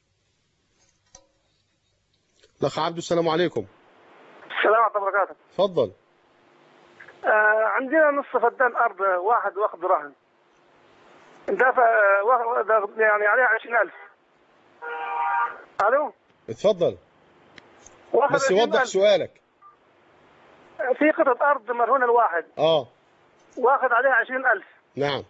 Speaker 2: الاخ عبده السلام عليكم.
Speaker 5: السلام ورحمه الله وبركاته.
Speaker 2: اتفضل.
Speaker 5: آه عندنا نص فدان ارض واحد واخد رهن، دافع يعني عليه عشرين ألف. الو
Speaker 2: اتفضل بس وضح سؤالك.
Speaker 5: في قطعه ارض مرهونه الواحد
Speaker 2: اه
Speaker 5: واخد عليها عشرين ألف.
Speaker 2: نعم.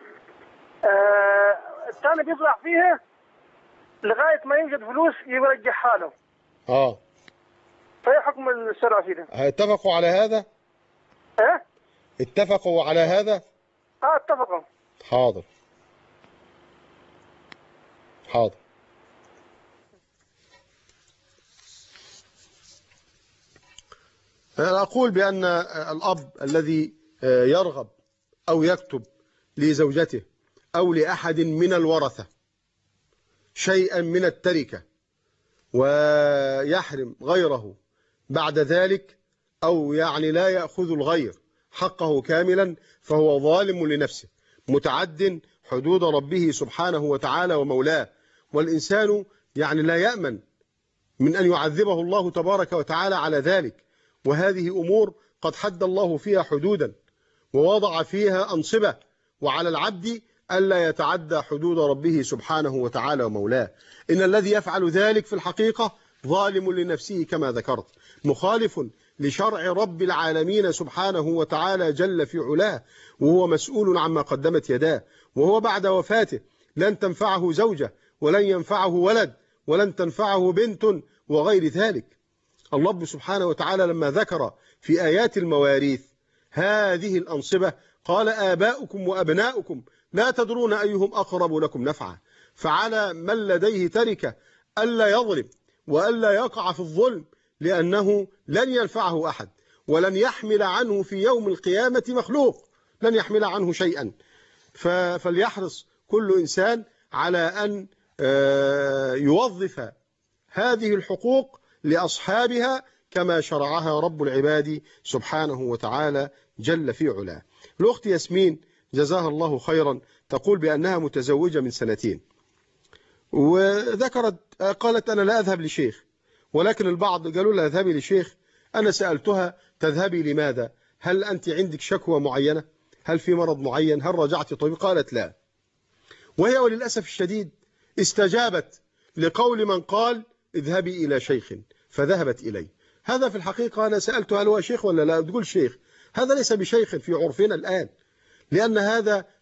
Speaker 5: آه الثاني بيطلع فيها لغايه ما يوجد فلوس يرجعها له.
Speaker 2: اه
Speaker 5: فايه حكم الشرع في ده؟
Speaker 2: اتفقوا على هذا؟
Speaker 5: ايه؟
Speaker 2: اتفقوا على هذا؟
Speaker 5: اه اتفقوا.
Speaker 2: حاضر حاضر. أنا أقول بأن الأب الذي يرغب أو يكتب لزوجته أو لأحد من الورثة شيئا من التركة ويحرم غيره بعد ذلك، أو يعني لا يأخذ الغير حقه كاملا، فهو ظالم لنفسه متعد حدود ربه سبحانه وتعالى ومولاه. والإنسان يعني لا يأمن من أن يعذبه الله تبارك وتعالى على ذلك. وهذه أمور قد حد الله فيها حدودا ووضع فيها أنصبة، وعلى العبد ألا يتعدى حدود ربه سبحانه وتعالى ومولاه. إن الذي يفعل ذلك في الحقيقة ظالم لنفسه كما ذكرت، مخالف لشرع رب العالمين سبحانه وتعالى جل في علاه، وهو مسؤول عما قدمت يداه. وهو بعد وفاته لن تنفعه زوجة ولن ينفعه ولد ولن تنفعه بنت وغير ذلك. الله سبحانه وتعالى لما ذكر في آيات المواريث هذه الأنصبة قال آباؤكم وأبناؤكم لا تدرون أيهم أقرب لكم نفعا. فعلى من لديه تركة ألا يظلم وألا يقع في الظلم، لأنه لن ينفعه أحد ولن يحمل عنه في يوم القيامة مخلوق، لن يحمل عنه شيئا. فليحرص كل إنسان على أن يوظف هذه الحقوق لأصحابها كما شرعها رب العباد سبحانه وتعالى جل في علاه. الأخت ياسمين جزاها الله خيرا تقول بأنها متزوجة من سنتين، وذكرت قالت أنا لا أذهب لشيخ، ولكن البعض قالوا لها اذهبي لشيخ. أنا سألتها تذهبي لماذا؟ هل أنت عندك شكوى معينة؟ هل في مرض معين؟ هل رجعت طبيب؟ قالت لا. وهي وللأسف الشديد استجابت لقول من قال اذهبي إلى شيخ فذهبت إليه. هذا في الحقيقة أنا سألتها هل هو شيخ ولا لا؟ تقول شيخ. هذا ليس بشيخ في عرفنا الآن، لأن هذا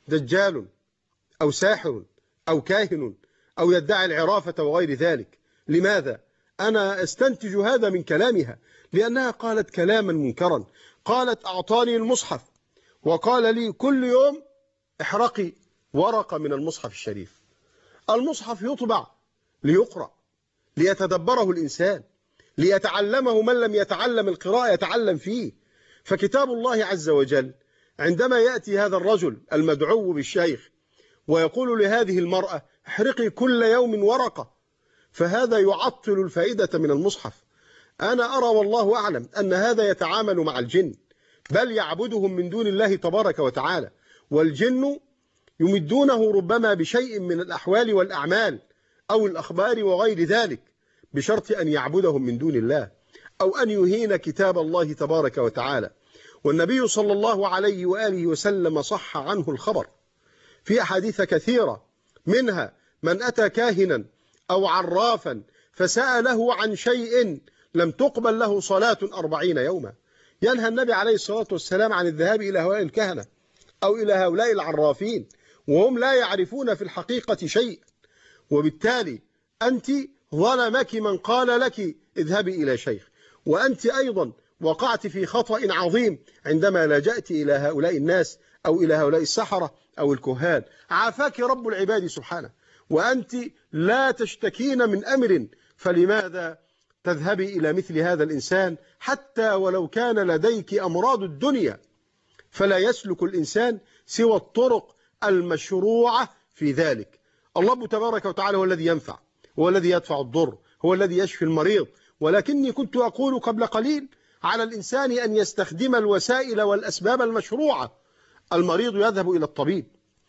Speaker 2: دجال أو ساحر أو كاهن أو يدعي العرافة وغير ذلك. لماذا؟ أنا أستنتج هذا من كلامها، لأنها قالت كلاما منكرا. قالت أعطاني المصحف وقال لي كل يوم احرقي ورقة من المصحف الشريف. المصحف يطبع ليقرأ، ليتدبره الإنسان، ليتعلمه. من لم يتعلم القراءة يتعلم فيه. فكتاب الله عز وجل عندما يأتي هذا الرجل المدعو بالشيخ ويقول لهذه المرأة احرقي كل يوم ورقة، فهذا يعطل الفائدة من المصحف. أنا أرى والله أعلم أن هذا يتعامل مع الجن، بل يعبدهم من دون الله تبارك وتعالى، والجن يمدونه ربما بشيء من الأحوال والأعمال أو الأخبار وغير ذلك، بشرط أن يعبدهم من دون الله أو أن يهين كتاب الله تبارك وتعالى. والنبي صلى الله عليه وآله وسلم صح عنه الخبر في أحاديث كثيرة، منها من أتى كاهنا أو عرافا فسأله عن شيء لم تقبل له صلاة أربعين يوما. ينهى النبي عليه الصلاة والسلام عن الذهاب إلى هؤلاء الكهنة أو إلى هؤلاء العرافين وهم لا يعرفون في الحقيقة شيء، وبالتالي أنت ظلمك من قال لك اذهبي إلى شيخ، وأنت أيضا وقعت في خطأ عظيم عندما لجأت إلى هؤلاء الناس أو إلى هؤلاء السحرة أو الكهان. عافاك رب العباد سبحانه وأنت لا تشتكين من أمر، فلماذا تذهبي إلى مثل هذا الإنسان حتى ولو كان لديك أمراض الدنيا؟ فلا يسلك الإنسان سوى الطرق المشروعة في ذلك. الله تبارك وتعالى هو الذي ينفع، هو الذي يدفع الضر، هو الذي يشفي المريض. ولكني كنت أقول قبل قليل على الإنسان أن يستخدم الوسائل والأسباب المشروعة. المريض يذهب إلى الطبيب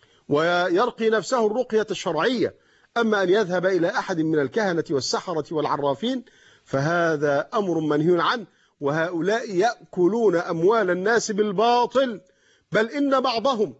Speaker 2: ويرقي نفسه الرقية الشرعية، أما أن يذهب إلى أحد من الكهنة والسحرة والعرافين فهذا أمر منهي عنه، وهؤلاء يأكلون أموال الناس بالباطل، بل إن بعضهم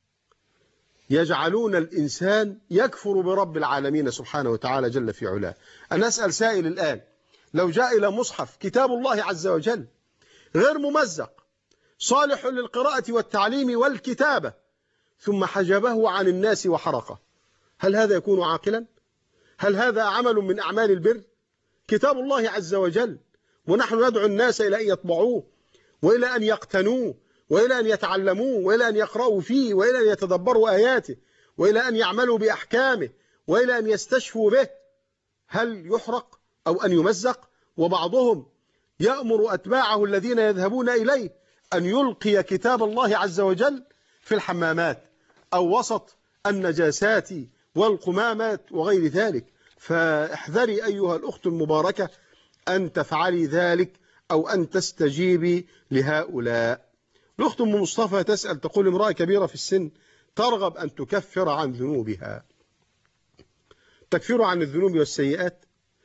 Speaker 2: يجعلون الإنسان يكفر برب العالمين سبحانه وتعالى جل في علاه. أنا أسأل سائل الآن، لو جاء إلى مصحف كتاب الله عز وجل غير ممزق صالح للقراءة والتعليم والكتابة ثم حجبه عن الناس وحرقه، هل هذا يكون عاقلا؟ هل هذا عمل من أعمال البر؟ كتاب الله عز وجل، ونحن ندعو الناس إلى أن يطبعوه وإلى أن يقتنوه وإلى أن يتعلموه وإلى أن يقرأوا فيه وإلى أن يتدبروا آياته وإلى أن يعملوا بأحكامه وإلى أن يستشفوا به. هل يحرق أو أن يمزق؟ وبعضهم يأمر أتباعه الذين يذهبون إليه أن يلقي كتاب الله عز وجل في الحمامات أو وسط النجاسات والقمامات وغير ذلك. فاحذري أيها الأخت المباركة أن تفعلي ذلك أو أن تستجيبي لهؤلاء. الأخت أم مصطفى تسأل، تقول امرأة كبيرة في السن ترغب أن تكفر عن ذنوبها. تكفير عن الذنوب والسيئات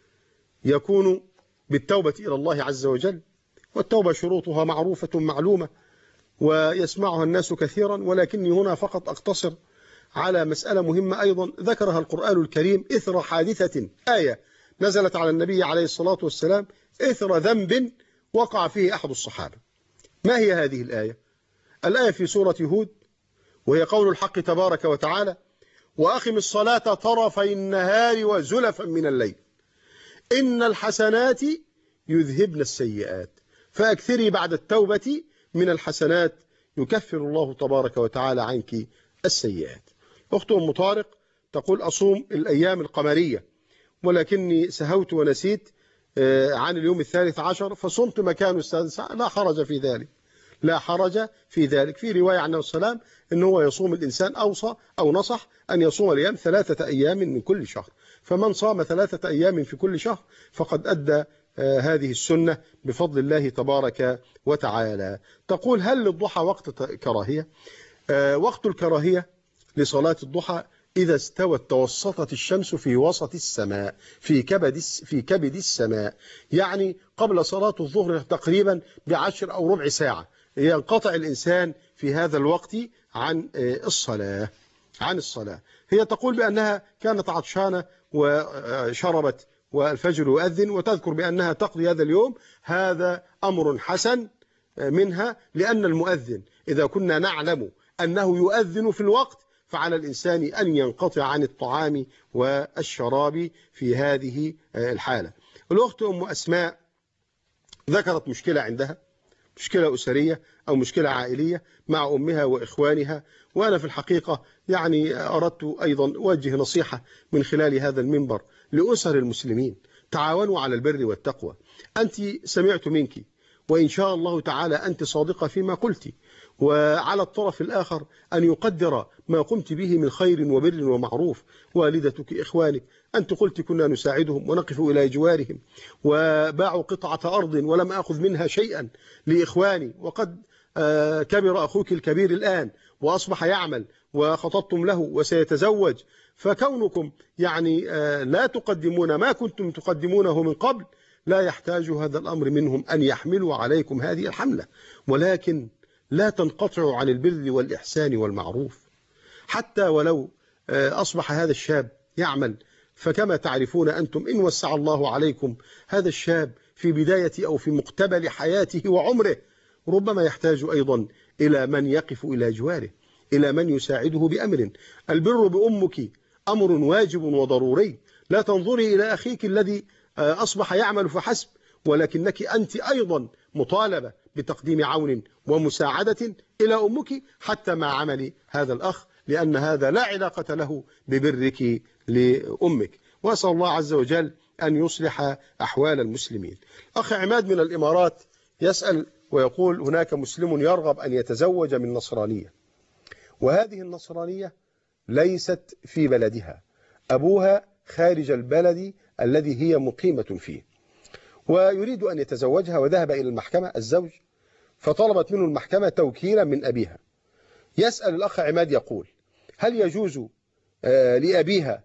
Speaker 2: يكون بالتوبة إلى الله عز وجل، والتوبة شروطها معروفة معلومة ويسمعها الناس كثيرا، ولكني هنا فقط أقتصر على مسألة مهمة أيضا ذكرها القرآن الكريم إثر حادثة، آية نزلت على النبي عليه الصلاة والسلام إثر ذنب وقع فيه أحد الصحابة. ما هي هذه الآية؟ الآية في سورة هود، وهي قول الحق تبارك وتعالى: وأقم الصلاة طرفي النهار وزلفا من الليل إن الحسنات يذهبن السيئات فأكثري بعد التوبة من الحسنات يكفر الله تبارك وتعالى عنك السيئات. أخت أم طارق تقول أصوم الأيام القمرية ولكني سهوت ونسيت عن اليوم الثالث عشر فصمت مكان السادس. لا حرج في ذلك، لا حرج في ذلك. في رواية عن السلام أنه هو يصوم الإنسان أوصى أو نصح أن يصوم الأيام ثلاثة أيام من كل شهر، فمن صام ثلاثة أيام في كل شهر فقد أدى هذه السنة بفضل الله تبارك وتعالى. تقول هل للضحى وقت كراهية؟ وقت الكراهية لصلاة الضحى إذا استوت توسطت الشمس في وسط السماء في كبد في كبد السماء، يعني قبل صلاة الظهر تقريبا بعشر أو ربع ساعة ينقطع الإنسان في هذا الوقت عن الصلاة عن الصلاة. هي تقول بأنها كانت عطشانة وشربت والفجر يؤذن، وتذكر بأنها تقضي هذا اليوم. هذا أمر حسن منها، لأن المؤذن إذا كنا نعلم أنه يؤذن في الوقت فعلى الإنسان أن ينقطع عن الطعام والشراب في هذه الحالة. الأخت أم أسماء ذكرت مشكلة عندها، مشكلة أسرية أو مشكلة عائلية مع أمها وإخوانها، وأنا في الحقيقة يعني أردت أيضا أوجه نصيحة من خلال هذا المنبر لأسر المسلمين: تعاونوا على البر والتقوى. أنت سمعت منك وإن شاء الله تعالى أنت صادقة فيما قلت، وعلى الطرف الآخر أن يقدر ما قمت به من خير وبر ومعروف. والدتك، إخوانك، أنت قلت كنا نساعدهم ونقف إلى جوارهم، وباعوا قطعة أرض ولم أخذ منها شيئا لإخواني، وقد كبر أخوك الكبير الآن وأصبح يعمل وخطبتم له وسيتزوج، فكونكم يعني لا تقدمون ما كنتم تقدمونه من قبل لا يحتاج هذا الأمر منهم أن يحملوا عليكم هذه الحملة، ولكن لا تنقطعوا عن البر والإحسان والمعروف. حتى ولو أصبح هذا الشاب يعمل، فكما تعرفون أنتم إن وسع الله عليكم هذا الشاب في بداية أو في مقتبل حياته وعمره ربما يحتاج أيضا إلى من يقف إلى جواره، إلى من يساعده بأمر. البر بأمك أمر واجب وضروري. لا تنظري إلى أخيك الذي أصبح يعمل فحسب، ولكنك أنت أيضا مطالبة بتقديم عون ومساعدة إلى أمك حتى مع عمل هذا الأخ، لأن هذا لا علاقة له ببرك لأمك. وأسأل الله عز وجل أن يصلح أحوال المسلمين. أخ عماد من الإمارات يسأل ويقول: هناك مسلم يرغب أن يتزوج من نصرانية، وهذه النصرانية ليست في بلدها، أبوها خارج البلد الذي هي مقيمة فيه، ويريد أن يتزوجها، وذهب إلى المحكمة الزوج، فطلبت منه المحكمة توكيلا من أبيها. يسأل الأخ عماد يقول: هل يجوز لأبيها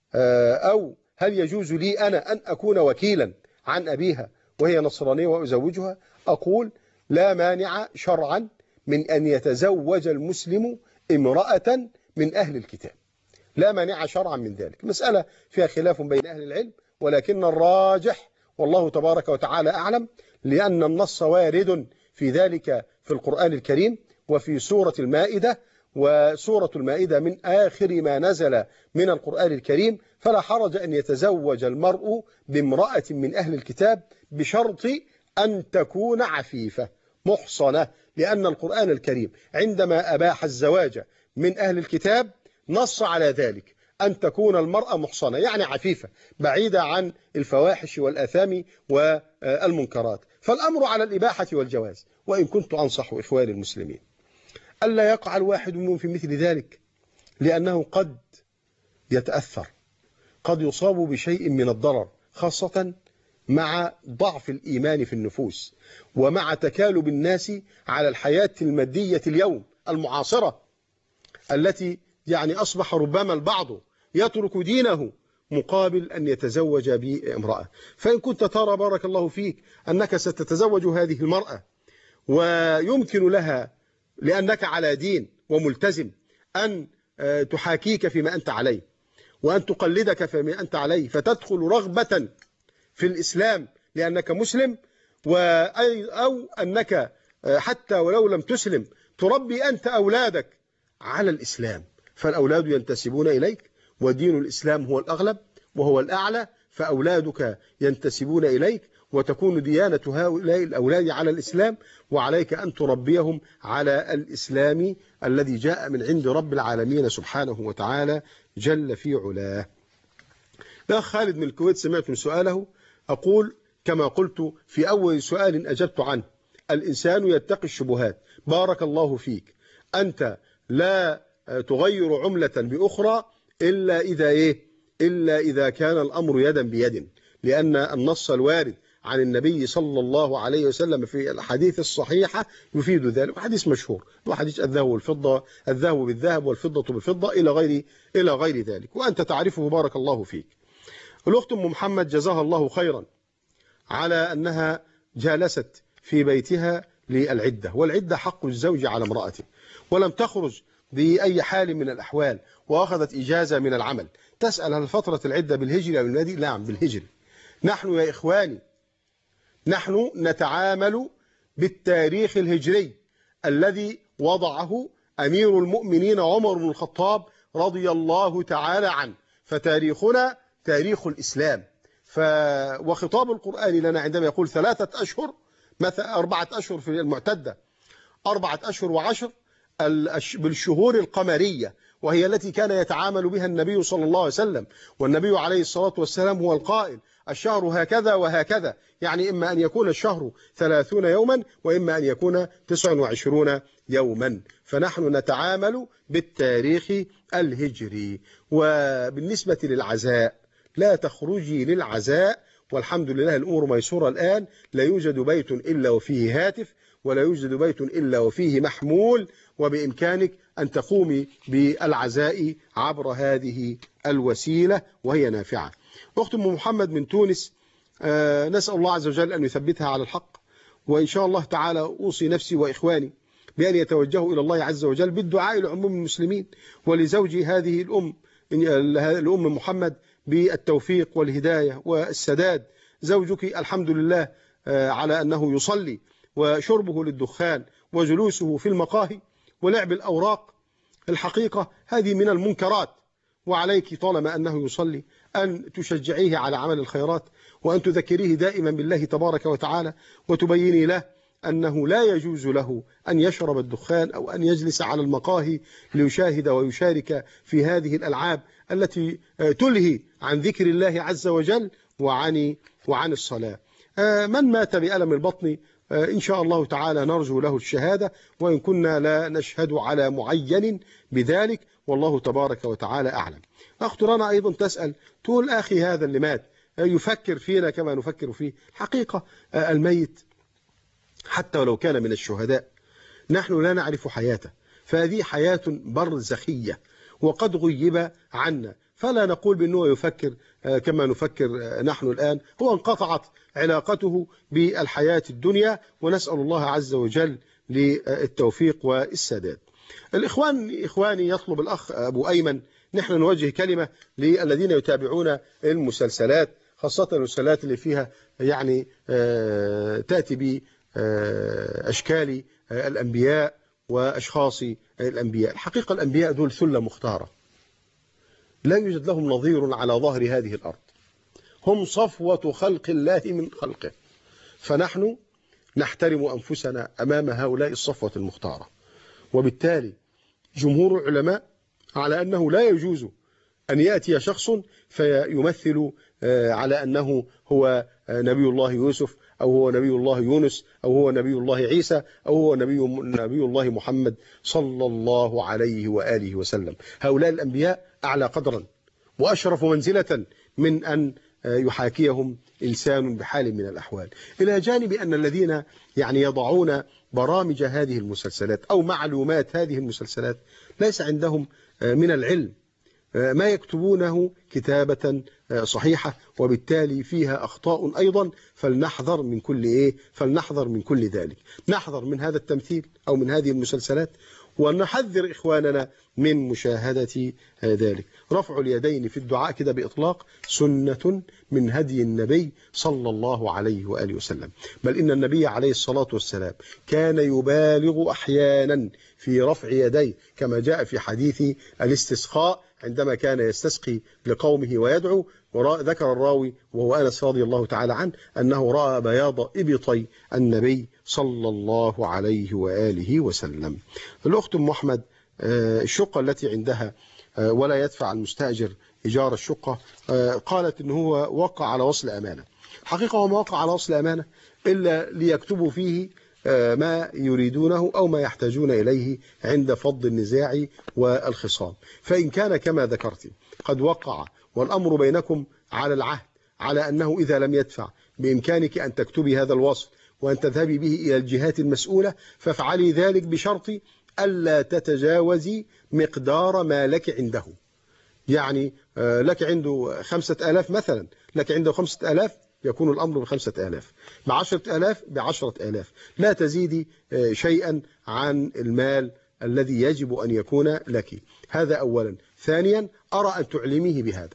Speaker 2: أو هل يجوز لي أنا أن أكون وكيلا عن أبيها وهي نصرانية وأزوجها؟ أقول: لا مانع شرعا من أن يتزوج المسلم امرأة من أهل الكتاب، لا مانع شرعا من ذلك. مسألة فيها خلاف بين أهل العلم، ولكن الراجح والله تبارك وتعالى أعلم، لأن النص وارد في ذلك في القرآن الكريم وفي سورة المائدة، وسورة المائدة من آخر ما نزل من القرآن الكريم، فلا حرج أن يتزوج المرء بامرأة من أهل الكتاب بشرط أن تكون عفيفة محصنة، لأن القرآن الكريم عندما أباح الزواج من أهل الكتاب نص على ذلك، أن تكون المرأة محصنة يعني عفيفة بعيدة عن الفواحش والآثام والمنكرات. فالأمر على الإباحة والجواز، وإن كنت أنصح إخواني المسلمين ألا يقع الواحد منهم في مثل ذلك، لأنه قد يتأثر، قد يصاب بشيء من الضرر، خاصة مع ضعف الإيمان في النفوس ومع تكالب الناس على الحياة المادية اليوم المعاصرة، التي يعني أصبح ربما البعض يترك دينه مقابل أن يتزوج بامرأة. فإن كنت ترى بارك الله فيك أنك ستتزوج هذه المرأة ويمكن لها لأنك على دين وملتزم أن تحاكيك فيما أنت عليه وأن تقلدك فيما أنت عليه، فتدخل رغبة في الإسلام لأنك مسلم، أو أنك حتى ولو لم تسلم تربي أنت أولادك على الإسلام، فالأولاد ينتسبون إليك ودين الإسلام هو الأغلب وهو الأعلى، فأولادك ينتسبون إليك وتكون ديانة هؤلاء الأولاد على الإسلام، وعليك أن تربيهم على الإسلام الذي جاء من عند رب العالمين سبحانه وتعالى جل في علاه. الأخ خالد من الكويت سمعت من سؤاله، أقول كما قلت في أول سؤال أجبت عنه: الإنسان يتقي الشبهات. بارك الله فيك، أنت لا تغير عملة بأخرى إلا إذا إيه؟ إلا إذا كان الأمر يدا بيد، لأن النص الوارد عن النبي صلى الله عليه وسلم في الحديث الصحيحة يفيد ذلك، حديث مشهور وحديث الذهب والفضة، الذهب بالذهب والفضة بالفضة إلى غير إلى غير ذلك، وأنت تعرفه بارك الله فيك. الأخت أم محمد جزاها الله خيرا على أنها جالست في بيتها للعدة، والعدة حق الزوج على امرأته، ولم تخرج بأي حال من الأحوال وأخذت إجازة من العمل. تسأل هل فترة العدة بالهجري أو بالميلادي؟ نعم بالهجري. نحن يا إخواني نحن نتعامل بالتاريخ الهجري الذي وضعه أمير المؤمنين عمر بن الخطاب رضي الله تعالى عنه. فتاريخنا تاريخ الإسلام. ف... وخطاب القرآن لنا عندما يقول ثلاثة أشهر مثلا أربعة أشهر في المعتدة، أربعة أشهر وعشر بالشهور القمرية، وهي التي كان يتعامل بها النبي صلى الله عليه وسلم. والنبي عليه الصلاة والسلام هو القائل الشهر هكذا وهكذا، يعني إما أن يكون الشهر ثلاثون يوما وإما أن يكون تسع وعشرون يوما. فنحن نتعامل بالتاريخ الهجري. وبالنسبة للعزاء، لا تخرجي للعزاء، والحمد لله الأمور ميسورة الآن. لا يوجد بيت إلا وفيه هاتف، ولا يوجد بيت إلا وفيه محمول، وبإمكانك أن تقومي بالعزاء عبر هذه الوسيلة وهي نافعة. أخت أم محمد من تونس، آه نسأل الله عز وجل أن يثبتها على الحق، وإن شاء الله تعالى أوصي نفسي وإخواني بأن يتوجهوا إلى الله عز وجل بالدعاء لعموم المسلمين ولزوجي هذه الأم الأم محمد بالتوفيق والهداية والسداد. زوجك الحمد لله آه على أنه يصلي، وشربه للدخان وجلوسه في المقاهي ولعب الأوراق، الحقيقة هذه من المنكرات. وعليك طالما أنه يصلي أن تشجعيه على عمل الخيرات، وأن تذكريه دائما بالله تبارك وتعالى، وتبيني له أنه لا يجوز له أن يشرب الدخان أو أن يجلس على المقاهي ليشاهد ويشارك في هذه الألعاب التي تلهي عن ذكر الله عز وجل وعن وعن الصلاة. من مات بألم البطن إن شاء الله تعالى نرجو له الشهادة، وإن كنا لا نشهد على معين بذلك، والله تبارك وتعالى أعلم. أخت رنا أيضا تسأل، تقول أخي هذا اللي مات يفكر فينا كما نفكر فيه. حقيقة الميت حتى ولو كان من الشهداء نحن لا نعرف حياته، فهذه حياة برزخية وقد غيب عنا، فلا نقول بأنه يفكر كما نفكر نحن الآن. هو انقطعت علاقته بالحياة الدنيا، ونسأل الله عز وجل للتوفيق والسداد. الإخوان إخواني يطلب الأخ أبو أيمن نحن نوجه كلمة للذين يتابعون المسلسلات، خاصة المسلسلات اللي فيها يعني تأتي بأشكال الأنبياء وأشخاص الأنبياء. الحقيقة الأنبياء دول ثلة مختارة لا يوجد لهم نظير على ظهر هذه الأرض، هم صفوة خلق الله من خلقه، فنحن نحترم أنفسنا أمام هؤلاء الصفوة المختارة. وبالتالي جمهور العلماء على أنه لا يجوز أن يأتي شخص فيمثل على أنه هو نبي الله يوسف أو هو نبي الله يونس أو هو نبي الله عيسى أو هو نبي, نبي الله محمد صلى الله عليه وآله وسلم. هؤلاء الأنبياء أعلى قدرا وأشرف منزلة من أن يحاكيهم إنسان بحال من الأحوال، إلى جانب أن الذين يعني يضعون برامج هذه المسلسلات أو معلومات هذه المسلسلات ليس عندهم من العلم ما يكتبونه كتابة صحيحة، وبالتالي فيها أخطاء أيضا. فلنحذر من كل إيه؟ فلنحذر من كل ذلك، نحذر من هذا التمثيل أو من هذه المسلسلات، ونحذر إخواننا من مشاهدة ذلك. رفع اليدين في الدعاء كده بإطلاق سنة من هدي النبي صلى الله عليه وآله وسلم، بل إن النبي عليه الصلاة والسلام كان يبالغ أحيانا في رفع يديه، كما جاء في حديث الاستسقاء عندما كان يستسقي لقومه ويدعو، وذكر الراوي وهو أنس رضي الله تعالى عنه أنه رأى بياض إبطي النبي صلى الله عليه وآله وسلم. الأخت أم أحمد، الشقة التي عندها ولا يدفع المستأجر إيجار الشقة، قالت إن هو وقع على وصل أمانة. حقيقة هو ما وقع على وصل أمانة إلا ليكتبوا فيه ما يريدونه أو ما يحتاجون إليه عند فض النزاع والخصام. فإن كان كما ذكرت قد وقع والأمر بينكم على العهد على أنه إذا لم يدفع بإمكانك أن تكتبي هذا الوصل وأن تذهبي به إلى الجهات المسؤولة، فافعلي ذلك بشرط ألا تتجاوزي مقدار ما لك عنده. يعني لك عنده خمسة آلاف مثلا، لك عنده خمسة آلاف، يكون الأمر بخمسة آلاف، بعشرة آلاف بعشرة آلاف، لا تزيدي شيئا عن المال الذي يجب أن يكون لك. هذا أولا. ثانيا، أرى أن تعلميه بهذا،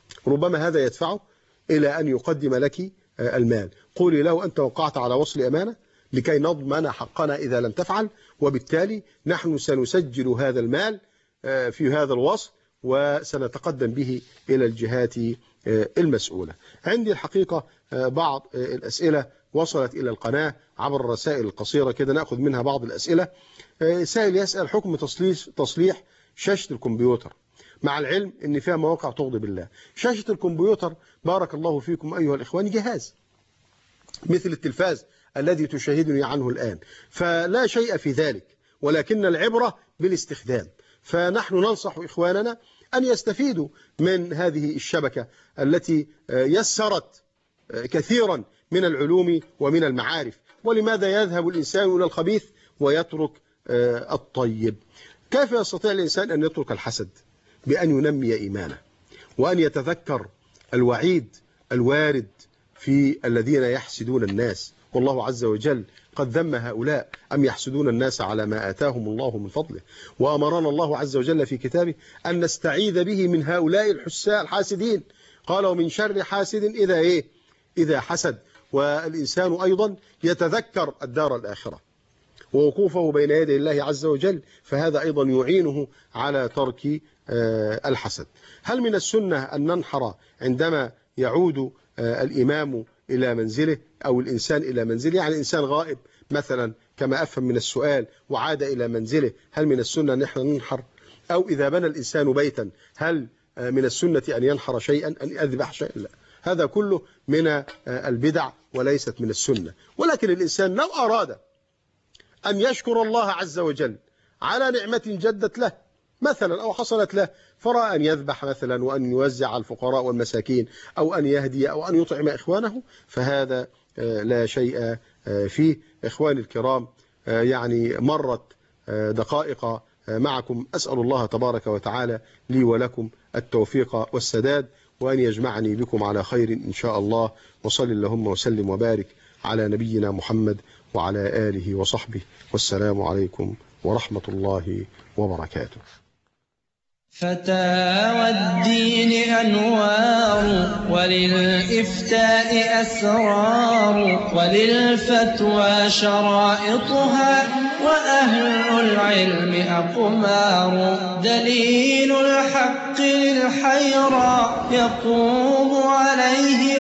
Speaker 2: ربما هذا يدفعه إلى أن يقدم لك المال. قولي له أنت وقعت على وصل أمانة، لكي نضمن حقنا إذا لم تفعل، وبالتالي نحن سنسجل هذا المال في هذا الوصف وسنتقدم به إلى الجهات المسؤولة. عندي الحقيقة بعض الأسئلة وصلت إلى القناة عبر الرسائل القصيرة كده، نأخذ منها بعض الأسئلة. سائل يسأل حكم تصليح تصليح شاشة الكمبيوتر، مع العلم ان فيها مواقع تغضب الله. شاشة الكمبيوتر بارك الله فيكم أيها الإخوان جهاز مثل التلفاز الذي تشاهدني عنه الآن، فلا شيء في ذلك، ولكن العبرة بالاستخدام. فنحن ننصح إخواننا أن يستفيدوا من هذه الشبكة التي يسرت كثيرا من العلوم ومن المعارف. ولماذا يذهب الإنسان إلى الخبيث ويترك الطيب؟ كيف يستطيع الإنسان أن يترك الحسد؟ بأن ينمي إيمانه، وأن يتذكر الوعيد الوارد في الذين يحسدون الناس، والله عز وجل قد ذم هؤلاء أم يحسدون الناس على ما آتاهم الله من فضله. وأمرنا الله عز وجل في كتابه أن نستعيذ به من هؤلاء الحساء الحاسدين، قال ومن شر حاسد إذا إيه إذا حسد. والإنسان أيضا يتذكر الدار الآخرة ووقوفه بين يدي الله عز وجل، فهذا أيضا يعينه على ترك الحسد. هل من السنة أن ننحر عندما يعود الإمام إلى منزله أو الإنسان إلى منزله؟ يعني الإنسان غائب مثلا كما أفهم من السؤال وعاد إلى منزله، هل من السنة أن نحن ننحر؟ أو إذا بنى الإنسان بيتا هل من السنة أن ينحر شيئا، أن يذبح شيئا؟ لا، هذا كله من البدع وليست من السنة. ولكن الإنسان لو أراد أن يشكر الله عز وجل على نعمة جدت له مثلا أو حصلت له، فرأى أن يذبح مثلا وأن يوزع على الفقراء والمساكين أو أن يهدي أو أن يطعم إخوانه، فهذا لا شيء فيه. إخواني الكرام، يعني مرت دقائق معكم، أسأل الله تبارك وتعالى لي ولكم التوفيق والسداد، وأن يجمعني بكم على خير إن شاء الله. وصل اللهم وسلم وبارك على نبينا محمد وعلى آله وصحبه، والسلام عليكم ورحمة الله وبركاته.
Speaker 4: فتاوى الدين أنوار، وللإفتاء أسرار، وللفتوى شرائطها، وأهل العلم أقمار. دليل الحق للحيرى يقوم عليه